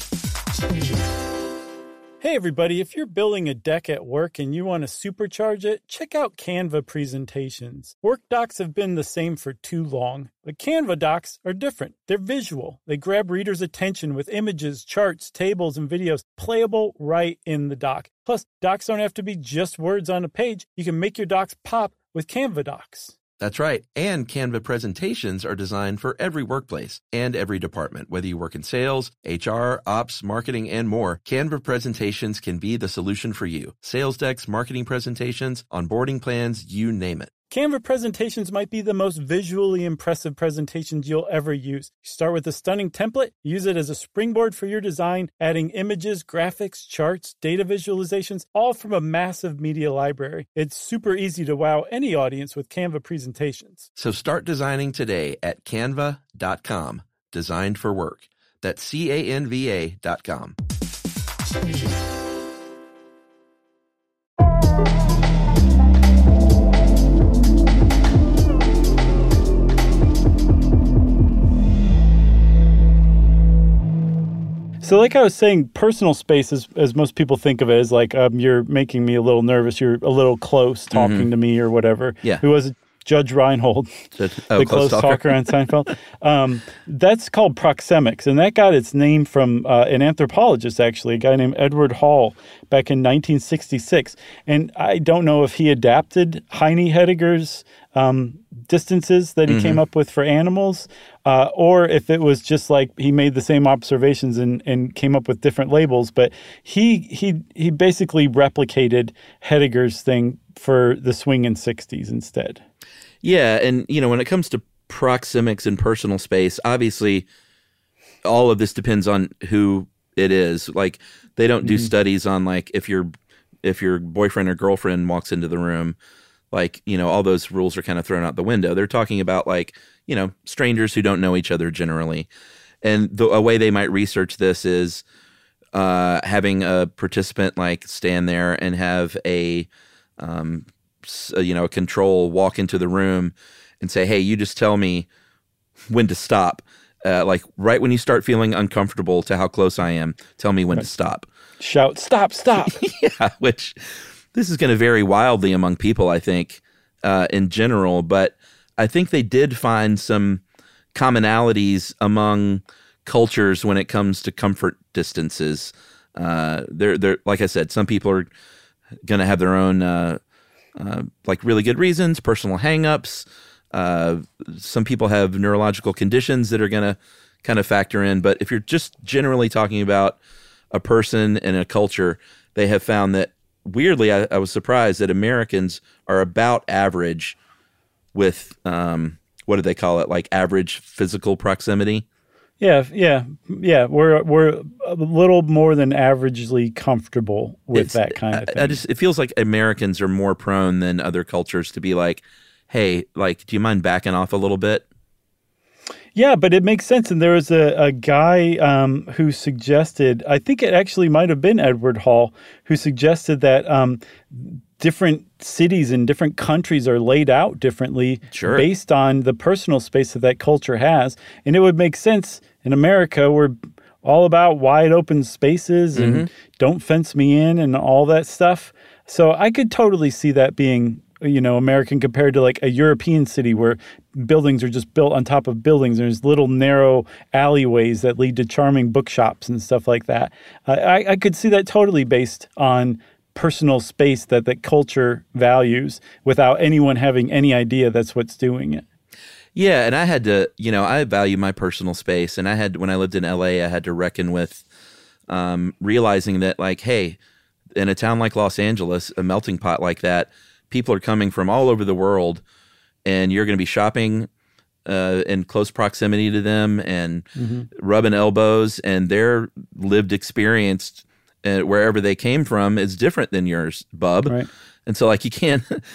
Hey everybody, if you're building a deck at work and you want to supercharge it, check out Canva presentations. Work docs have been the same for too long, but Canva docs are different. They're visual. They grab readers' attention with images, charts, tables, and videos playable right in the doc. Plus, docs don't have to be just words on a page. You can make your docs pop with Canva docs. That's right. And Canva presentations are designed for every workplace and every department. Whether you work in sales, H R, ops, marketing, and more, Canva presentations can be the solution for you. Sales decks, marketing presentations, onboarding plans, you name it. Canva presentations might be the most visually impressive presentations you'll ever use. You start with a stunning template, use it as a springboard for your design, adding images, graphics, charts, data visualizations, all from a massive media library. It's super easy to wow any audience with Canva presentations. So start designing today at canva dot com. Designed for work. That's C A N V A dot com. So like I was saying, personal space, is, as most people think of it, is like um, you're making me a little nervous. You're a little close talking Mm-hmm. to me or whatever. Yeah. Who was it? Judge Reinhold, Judge, oh, the close, close talker. talker on Seinfeld. Um, that's called proxemics, and that got its name from uh, an anthropologist, actually, a guy named Edward Hall, back in nineteen sixty-six. And I don't know if he adapted Heine Heidegger's um, distances that he mm-hmm. came up with for animals, uh, or if it was just like he made the same observations and, and came up with different labels. But he he he basically replicated Heidegger's thing for the swinging sixties instead. Yeah, and you know, when it comes to proxemics and personal space, obviously all of this depends on who it is. Like they don't do mm-hmm. studies on like if your if your boyfriend or girlfriend walks into the room, like, you know, all those rules are kind of thrown out the window. They're talking about like, you know, strangers who don't know each other generally. And the, a way they might research this is uh, having a participant like stand there and have a um you know, a control walk into the room and say, hey, you just tell me when to stop. Uh, like right when you start feeling uncomfortable to how close I am, tell me when right. to stop. Shout, stop, stop. Yeah, which this is going to vary wildly among people, I think, uh, in general. But I think they did find some commonalities among cultures when it comes to comfort distances. Uh, they're, they're, like I said, some people are going to have their own uh, Uh, like really good reasons, personal hangups. Uh, some people have neurological conditions that are going to kind of factor in. But if you're just generally talking about a person and a culture, they have found that, weirdly, I, I was surprised that Americans are about average with, um, what do they call it, like average physical proximity. Yeah, yeah, yeah. We're we're a little more than averagely comfortable with it's, that kind of thing. I, I just it feels like Americans are more prone than other cultures to be like, hey, like, do you mind backing off a little bit? Yeah, but it makes sense. And there was a, a guy um, who suggested, I think it actually might have been Edward Hall, who suggested that um, different cities in different countries are laid out differently sure. based on the personal space that that culture has. And it would make sense in America, we're all about wide open spaces and mm-hmm. don't fence me in and all that stuff. So I could totally see that being, you know, American compared to like a European city where buildings are just built on top of buildings. There's little narrow alleyways that lead to charming bookshops and stuff like that. Uh, I, I could see that totally based on personal space that the culture values without anyone having any idea that's what's doing it. Yeah, and I had to, you know, I value my personal space, and I had, when I lived in L A, I had to reckon with um, realizing that, like, hey, in a town like Los Angeles, a melting pot like that, people are coming from all over the world, and you're going to be shopping uh, in close proximity to them and mm-hmm. rubbing elbows, and their lived experience uh, wherever they came from is different than yours, bub. Right. And so, like, you can't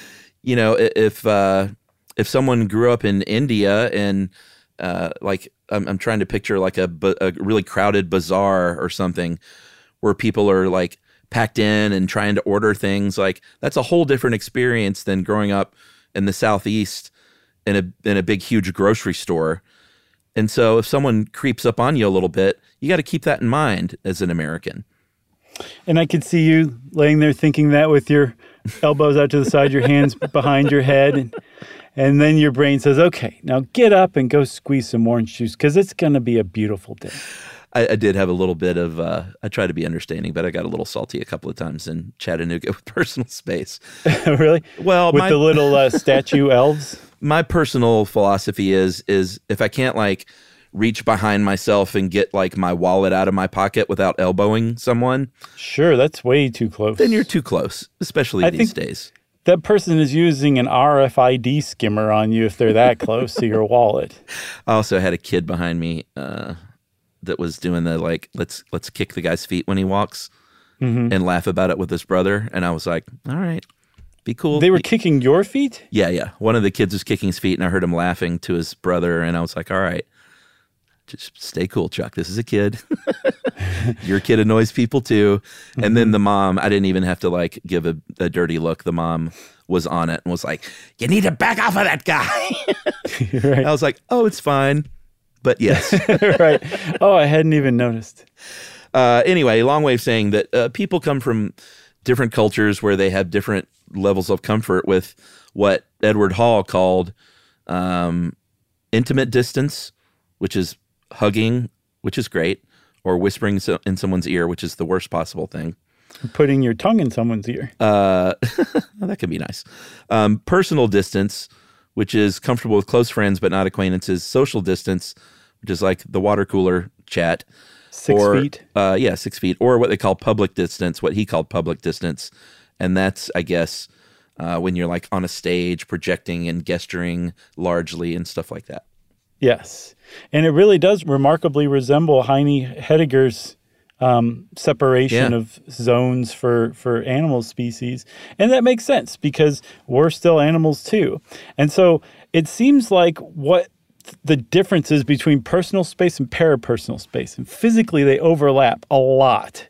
you know, i- if uh, if someone grew up in India and uh, like I'm, I'm trying to picture like a, ba- a really crowded bazaar or something where people are like packed in and trying to order things, like that's a whole different experience than growing up in the Southeast in a in a big huge grocery store. And so if someone creeps up on you a little bit, you got to keep that in mind as an American. And I could see you laying there thinking that with your elbows out to the side, your hands behind your head. And, and then your brain says, okay, now get up and go squeeze some orange juice because it's going to be a beautiful day. I, I did have a little bit of, uh, I try to be understanding, but I got a little salty a couple of times in Chattanooga with personal space. Really? Well, with my, the little uh, statue elves? My personal philosophy is, is if I can't like reach behind myself and get like my wallet out of my pocket without elbowing someone. Sure, that's way too close. Then you're too close, especially I these think days. That person is using an R F I D skimmer on you if they're that close to your wallet. I also had a kid behind me uh, that was doing the like, let's let's kick the guy's feet when he walks mm-hmm. and laugh about it with his brother. And I was like, all right, be cool. They were be- kicking your feet? Yeah, yeah. One of the kids was kicking his feet and I heard him laughing to his brother. And I was like, all right, just stay cool, Chuck. This is a kid. Your kid annoys people too. And mm-hmm. then the mom, I didn't even have to like give a, a dirty look. The mom was on it and was like, you need to back off of that guy. Right. I was like, oh, it's fine. But yes. Right. Oh, I hadn't even noticed. Uh, anyway, long way of saying that uh, people come from different cultures where they have different levels of comfort with what Edward Hall called um, intimate distance, which is hugging, which is great, or whispering so- in someone's ear, which is the worst possible thing. Putting your tongue in someone's ear. Uh, that could be nice. Um, personal distance, which is comfortable with close friends but not acquaintances. Social distance, which is like the water cooler chat. Six or, feet? Uh, yeah, six feet. Or what they call public distance, what he called public distance. And that's, I guess, uh, when you're like on a stage projecting and gesturing largely and stuff like that. Yes. And it really does remarkably resemble Heine Heidegger's um, separation Yeah. of zones for, for animal species. And that makes sense because we're still animals too. And so it seems like what the differences between personal space and parapersonal space, and physically they overlap a lot,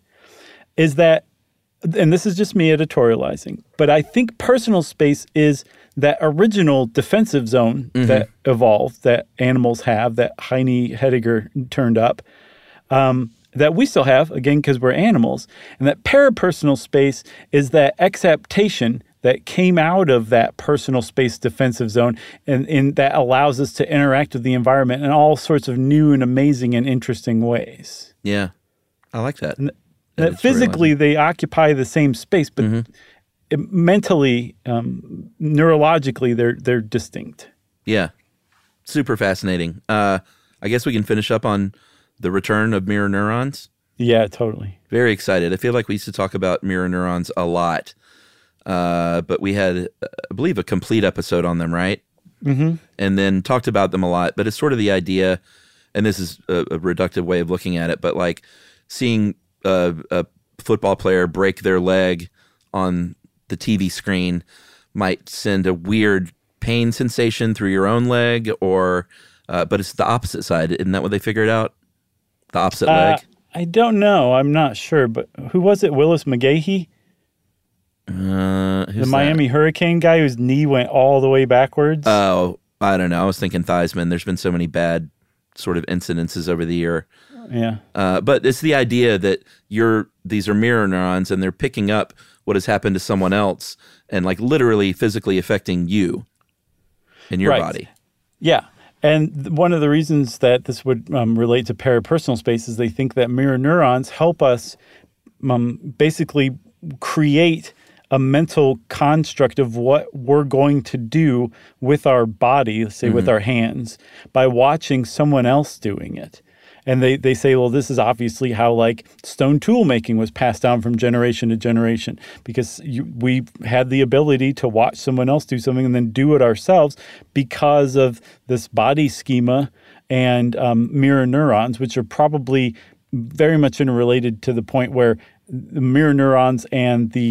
is that, and this is just me editorializing, but I think personal space is that original defensive zone mm-hmm. that evolved, that animals have, that Heine Heidegger turned up, um, that we still have, again, because we're animals. And that parapersonal space is that exaptation that came out of that personal space defensive zone, and, and that allows us to interact with the environment in all sorts of new and amazing and interesting ways. Yeah, I like that. And that physically they occupy the same space, but mm-hmm. it, mentally, um, neurologically, they're they're distinct. Yeah, super fascinating. Uh, I guess we can finish up on the return of mirror neurons. Yeah, totally. Very excited. I feel like we used to talk about mirror neurons a lot, uh, but we had, I believe, a complete episode on them, right? Mm-hmm. And then talked about them a lot. But it's sort of the idea, and this is a, a reductive way of looking at it, but like seeing a, a football player break their leg on the T V screen might send a weird pain sensation through your own leg, or uh, but it's the opposite side. Isn't that what they figured out? The opposite uh, leg? I don't know. I'm not sure. But who was it? Willis McGahee? Uh, the Miami that? Hurricane guy whose knee went all the way backwards? Oh, I don't know. I was thinking Theismann. There's been so many bad sort of incidences over the year. Yeah. Uh, but it's the idea that you're these are mirror neurons and they're picking up what has happened to someone else and like literally physically affecting you and your right. body. Yeah. And one of the reasons that this would um, relate to parapersonal space is they think that mirror neurons help us um, basically create a mental construct of what we're going to do with our body, let's say mm-hmm. with our hands, by watching someone else doing it. And they, they say, well, this is obviously how like stone tool making was passed down from generation to generation, because you, we had the ability to watch someone else do something and then do it ourselves because of this body schema and um, mirror neurons, which are probably very much interrelated to the point where the mirror neurons and the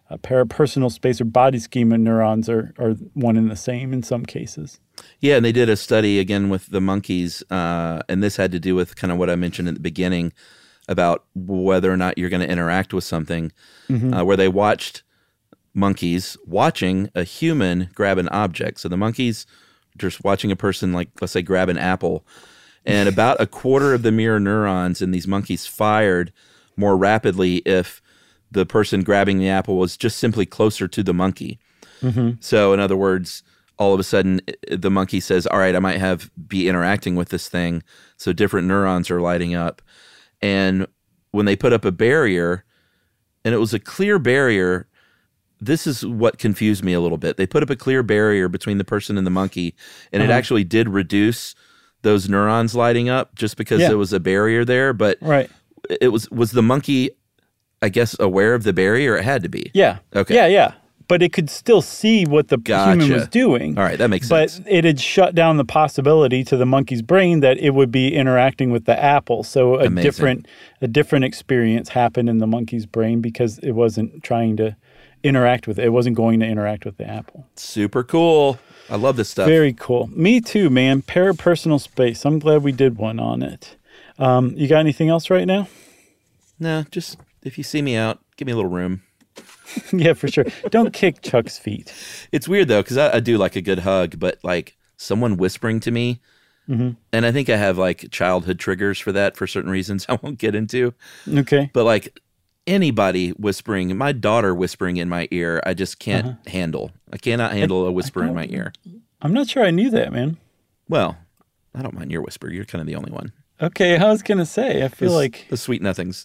uh, parapersonal space or body schema neurons are, are one and the same in some cases. Yeah, and they did a study again with the monkeys, uh, and this had to do with kind of what I mentioned at the beginning about whether or not you're going to interact with something, mm-hmm. uh, where they watched monkeys watching a human grab an object. So the monkeys just watching a person, like, let's say, grab an apple, and about a quarter of the mirror neurons in these monkeys fired more rapidly if the person grabbing the apple was just simply closer to the monkey. Mm-hmm. So in other words, all of a sudden the monkey says, all right, I might have be interacting with this thing. So different neurons are lighting up. And when they put up a barrier, and it was a clear barrier, this is what confused me a little bit. They put up a clear barrier between the person and the monkey, and uh-huh. it actually did reduce those neurons lighting up just because yeah. there was a barrier there. But right. it was, was the monkey, I guess, aware of the barrier? It had to be. Yeah. Okay. Yeah, yeah. But it could still see what the Gotcha. human was doing. All right, that makes but sense. But it had shut down the possibility to the monkey's brain that it would be interacting with the apple. So a Amazing. different a different experience happened in the monkey's brain because it wasn't trying to interact with it. It wasn't going to interact with the apple. Super cool. I love this stuff. Very cool. Me too, man. Parapersonal space. I'm glad we did one on it. Um, you got anything else right now? No, just if you see me out, give me a little room. Yeah, for sure. Don't kick Chuck's feet. It's weird, though, because I, I do like a good hug, but like someone whispering to me, mm-hmm. and I think I have like childhood triggers for that for certain reasons I won't get into. Okay. But like anybody whispering, my daughter whispering in my ear, I just can't uh-huh. handle. I cannot handle I, a whisper in my ear. I'm not sure I knew that, man. Well, I don't mind your whisper. You're kind of the only one. Okay, I was going to say, I feel the, like... The sweet nothings.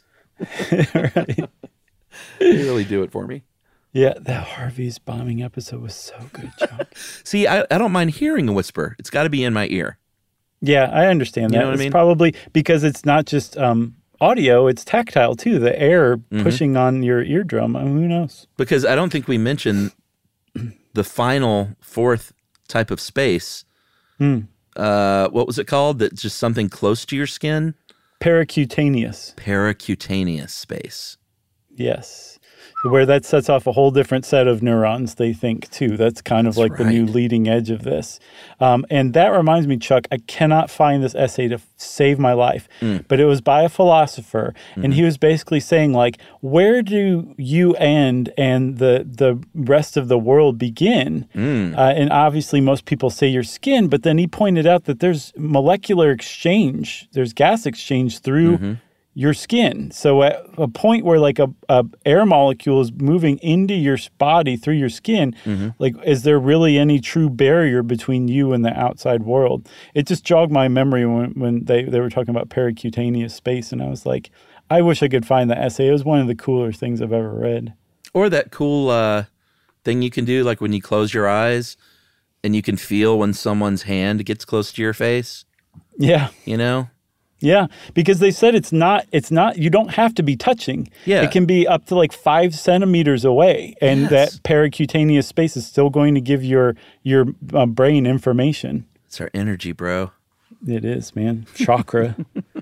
Right. You really do it for me. Yeah, that Harvey's bombing episode was so good, Chuck. See, I, I don't mind hearing a whisper. It's got to be in my ear. Yeah, I understand that. You know what it's I mean? Probably because it's not just um, audio, it's tactile too. The air mm-hmm. pushing on your eardrum. I mean, who knows? Because I don't think we mentioned the final fourth type of space. Mm. Uh, what was it called? That's just something close to your skin? Pericutaneous. Pericutaneous space. Yes. Where that sets off a whole different set of neurons, they think, too. That's kind of That's like right. the new leading edge of this. Um, and that reminds me, Chuck, I cannot find this essay to f- save my life. Mm. But it was by a philosopher, mm-hmm. and he was basically saying, like, where do you end and the the rest of the world begin? Mm. Uh, and obviously, most people say your skin, but then he pointed out that there's molecular exchange, there's gas exchange through mm-hmm. your skin. So at a point where like a, a air molecule is moving into your body through your skin, mm-hmm. like is there really any true barrier between you and the outside world? It just jogged my memory when, when they, they were talking about pericutaneous space, and I was like, I wish I could find the essay. It was one of the cooler things I've ever read. Or that cool uh, thing you can do, like when you close your eyes and you can feel when someone's hand gets close to your face. Yeah. You know? Yeah, because they said it's not, it's not, you don't have to be touching. Yeah. It can be up to like five centimeters away, and yes. that pericutaneous space is still going to give your your uh, brain information. It's our energy, bro. It is, man. Chakra.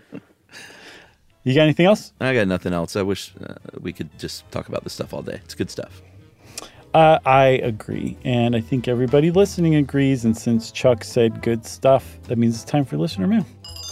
You got anything else? I got nothing else. I wish uh, we could just talk about this stuff all day. It's good stuff. Uh, I agree, and I think everybody listening agrees, and since Chuck said good stuff, that means it's time for listener mail.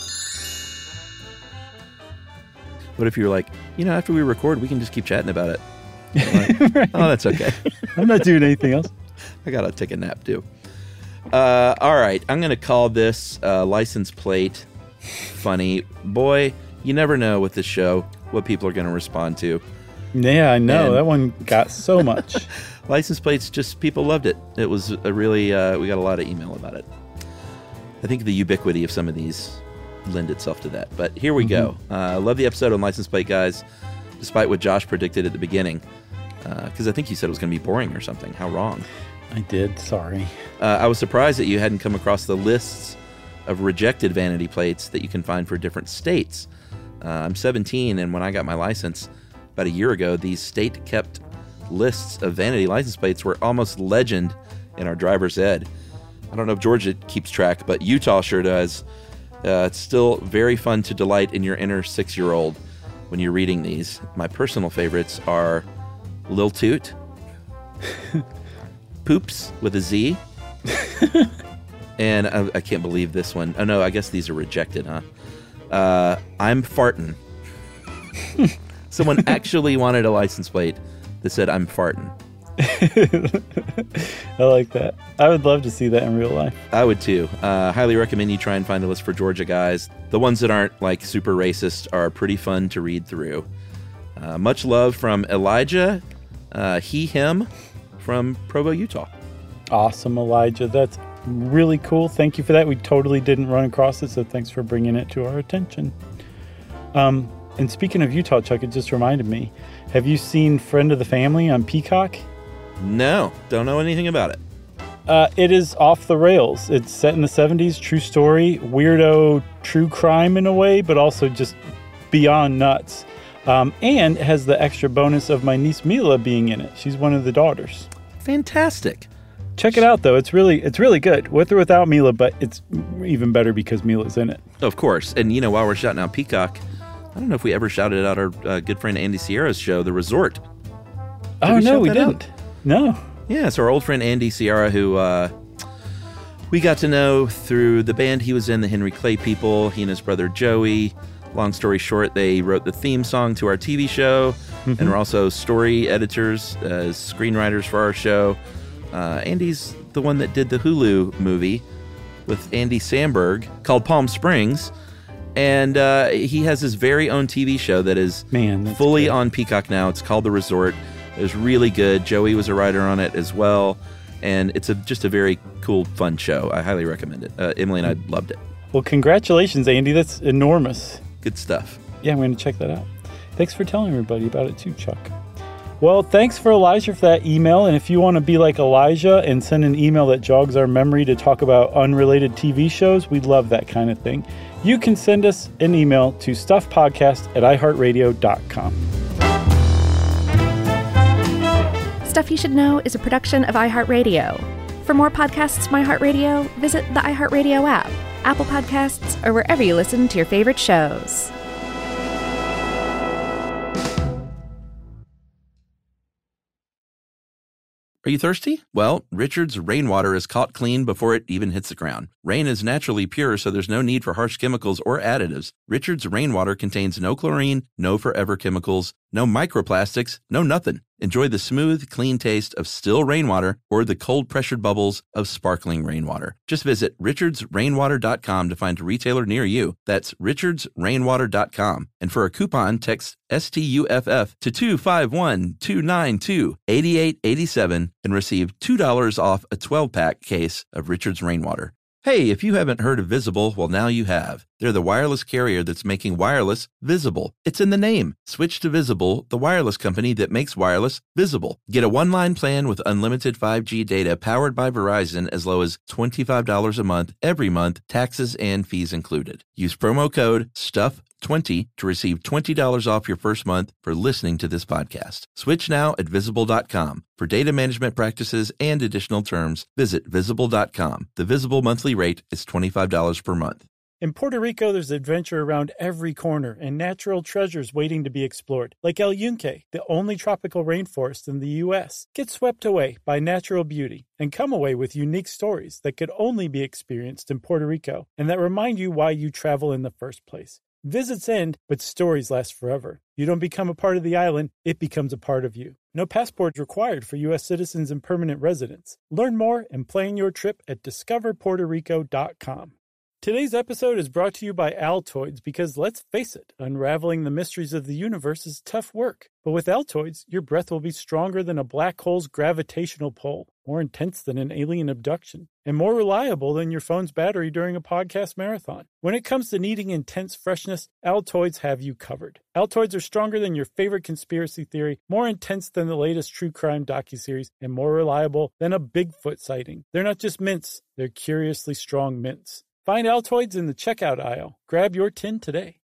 What if you're like, you know, after we record, we can just keep chatting about it? Like, right. Oh, that's okay. I'm not doing anything else. I got to take a nap, too. Uh, all right. I'm going to call this uh, license plate funny. Boy, you never know with this show what people are going to respond to. Yeah, I know. And that one got so much. License plates, just people loved it. It was a really, uh, we got a lot of email about it. I think the ubiquity of some of these lend itself to that. But here we mm-hmm. go. I uh, love the episode on license plate, guys, despite what Josh predicted at the beginning. Because uh, I think you said it was going to be boring or something. How wrong. I did. Sorry. Uh, I was surprised that you hadn't come across the lists of rejected vanity plates that you can find for different states. Uh, I'm seventeen, and when I got my license about a year ago, these state-kept lists of vanity license plates were almost legend in our driver's ed. I don't know if Georgia keeps track, but Utah sure does. Uh, it's still very fun to delight in your inner six-year-old when you're reading these. My personal favorites are Lil Toot, Poops with a Z. And I, I can't believe this one. Oh, no, I guess these are rejected, huh? Uh, I'm fartin'. Someone actually wanted a license plate that said I'm fartin'. I like that. I would love to see that in real life. I would too. Uh, highly recommend you try and find a list for Georgia guys. The ones that aren't like super racist are pretty fun to read through. Uh, much love from Elijah, uh, he, him, from Provo, Utah. Awesome, Elijah. That's really cool. Thank you for that. We totally didn't run across it, so thanks for bringing it to our attention. Um, and speaking of Utah, Chuck, it just reminded me. Have you seen Friend of the Family on Peacock? No, don't know anything about it. Uh, it is off the rails. It's set in the seventies, true story, weirdo true crime in a way, but also just beyond nuts. Um, and it has the extra bonus of my niece Mila being in it. She's one of the daughters. Fantastic. Check it out, though. It's really it's really good, with or without Mila, but it's even better because Mila's in it. Of course. And, you know, while we're shouting out Peacock, I don't know if we ever shouted out our uh, good friend Andy Sierra's show, The Resort. Did oh, we no, we didn't. Out? No. Yeah, so our old friend Andy Sierra, who uh, we got to know through the band he was in, the Henry Clay People, he and his brother Joey. Long story short, they wrote the theme song to our T V show, mm-hmm. and we're also story editors, uh, screenwriters for our show. Uh, Andy's the one that did the Hulu movie with Andy Samberg called Palm Springs, and uh, he has his very own T V show that is Man, fully good. on Peacock now. It's called The Resort. It was really good. Joey was a writer on it as well, and it's a, just a very cool, fun show. I highly recommend it. Uh, Emily and I loved it. Well, congratulations, Andy. That's enormous. Good stuff. Yeah, I'm going to check that out. Thanks for telling everybody about it too, Chuck. Well, thanks for Elijah for that email. And if you want to be like Elijah and send an email that jogs our memory to talk about unrelated T V shows, we'd love that kind of thing. You can send us an email to stuffpodcast at i heart radio dot com. Stuff You Should Know is a production of iHeartRadio. For more podcasts from iHeartRadio, visit the iHeartRadio app, Apple Podcasts, or wherever you listen to your favorite shows. Are you thirsty? Well, Richard's Rainwater is caught clean before it even hits the ground. Rain is naturally pure, so there's no need for harsh chemicals or additives. Richard's Rainwater contains no chlorine, no forever chemicals, no microplastics, no nothing. Enjoy the smooth, clean taste of still rainwater or the cold-pressured bubbles of sparkling rainwater. Just visit richards rainwater dot com to find a retailer near you. That's richards rainwater dot com. And for a coupon, text S T U F F to two five one, two nine two, eight eight eight seven and receive two dollars off a twelve-pack case of Richard's Rainwater. Hey, if you haven't heard of Visible, well, now you have. They're the wireless carrier that's making wireless visible. It's in the name. Switch to Visible, the wireless company that makes wireless visible. Get a one-line plan with unlimited five G data powered by Verizon as low as twenty-five dollars a month every month, taxes and fees included. Use promo code stuff twenty to receive twenty dollars off your first month for listening to this podcast. Switch now at visible dot com. For data management practices and additional terms, visit visible dot com. The Visible monthly rate is twenty-five dollars per month. In Puerto Rico, there's adventure around every corner and natural treasures waiting to be explored, like El Yunque, the only tropical rainforest in the U S. Get swept away by natural beauty and come away with unique stories that could only be experienced in Puerto Rico and that remind you why you travel in the first place. Visits end, but stories last forever. You don't become a part of the island, it becomes a part of you. No passport required for U S citizens and permanent residents. Learn more and plan your trip at discover puerto rico dot com. Today's episode is brought to you by Altoids because, let's face it, unraveling the mysteries of the universe is tough work. But with Altoids, your breath will be stronger than a black hole's gravitational pull, more intense than an alien abduction, and more reliable than your phone's battery during a podcast marathon. When it comes to needing intense freshness, Altoids have you covered. Altoids are stronger than your favorite conspiracy theory, more intense than the latest true crime docuseries, and more reliable than a Bigfoot sighting. They're not just mints, they're curiously strong mints. Find Altoids in the checkout aisle. Grab your tin today.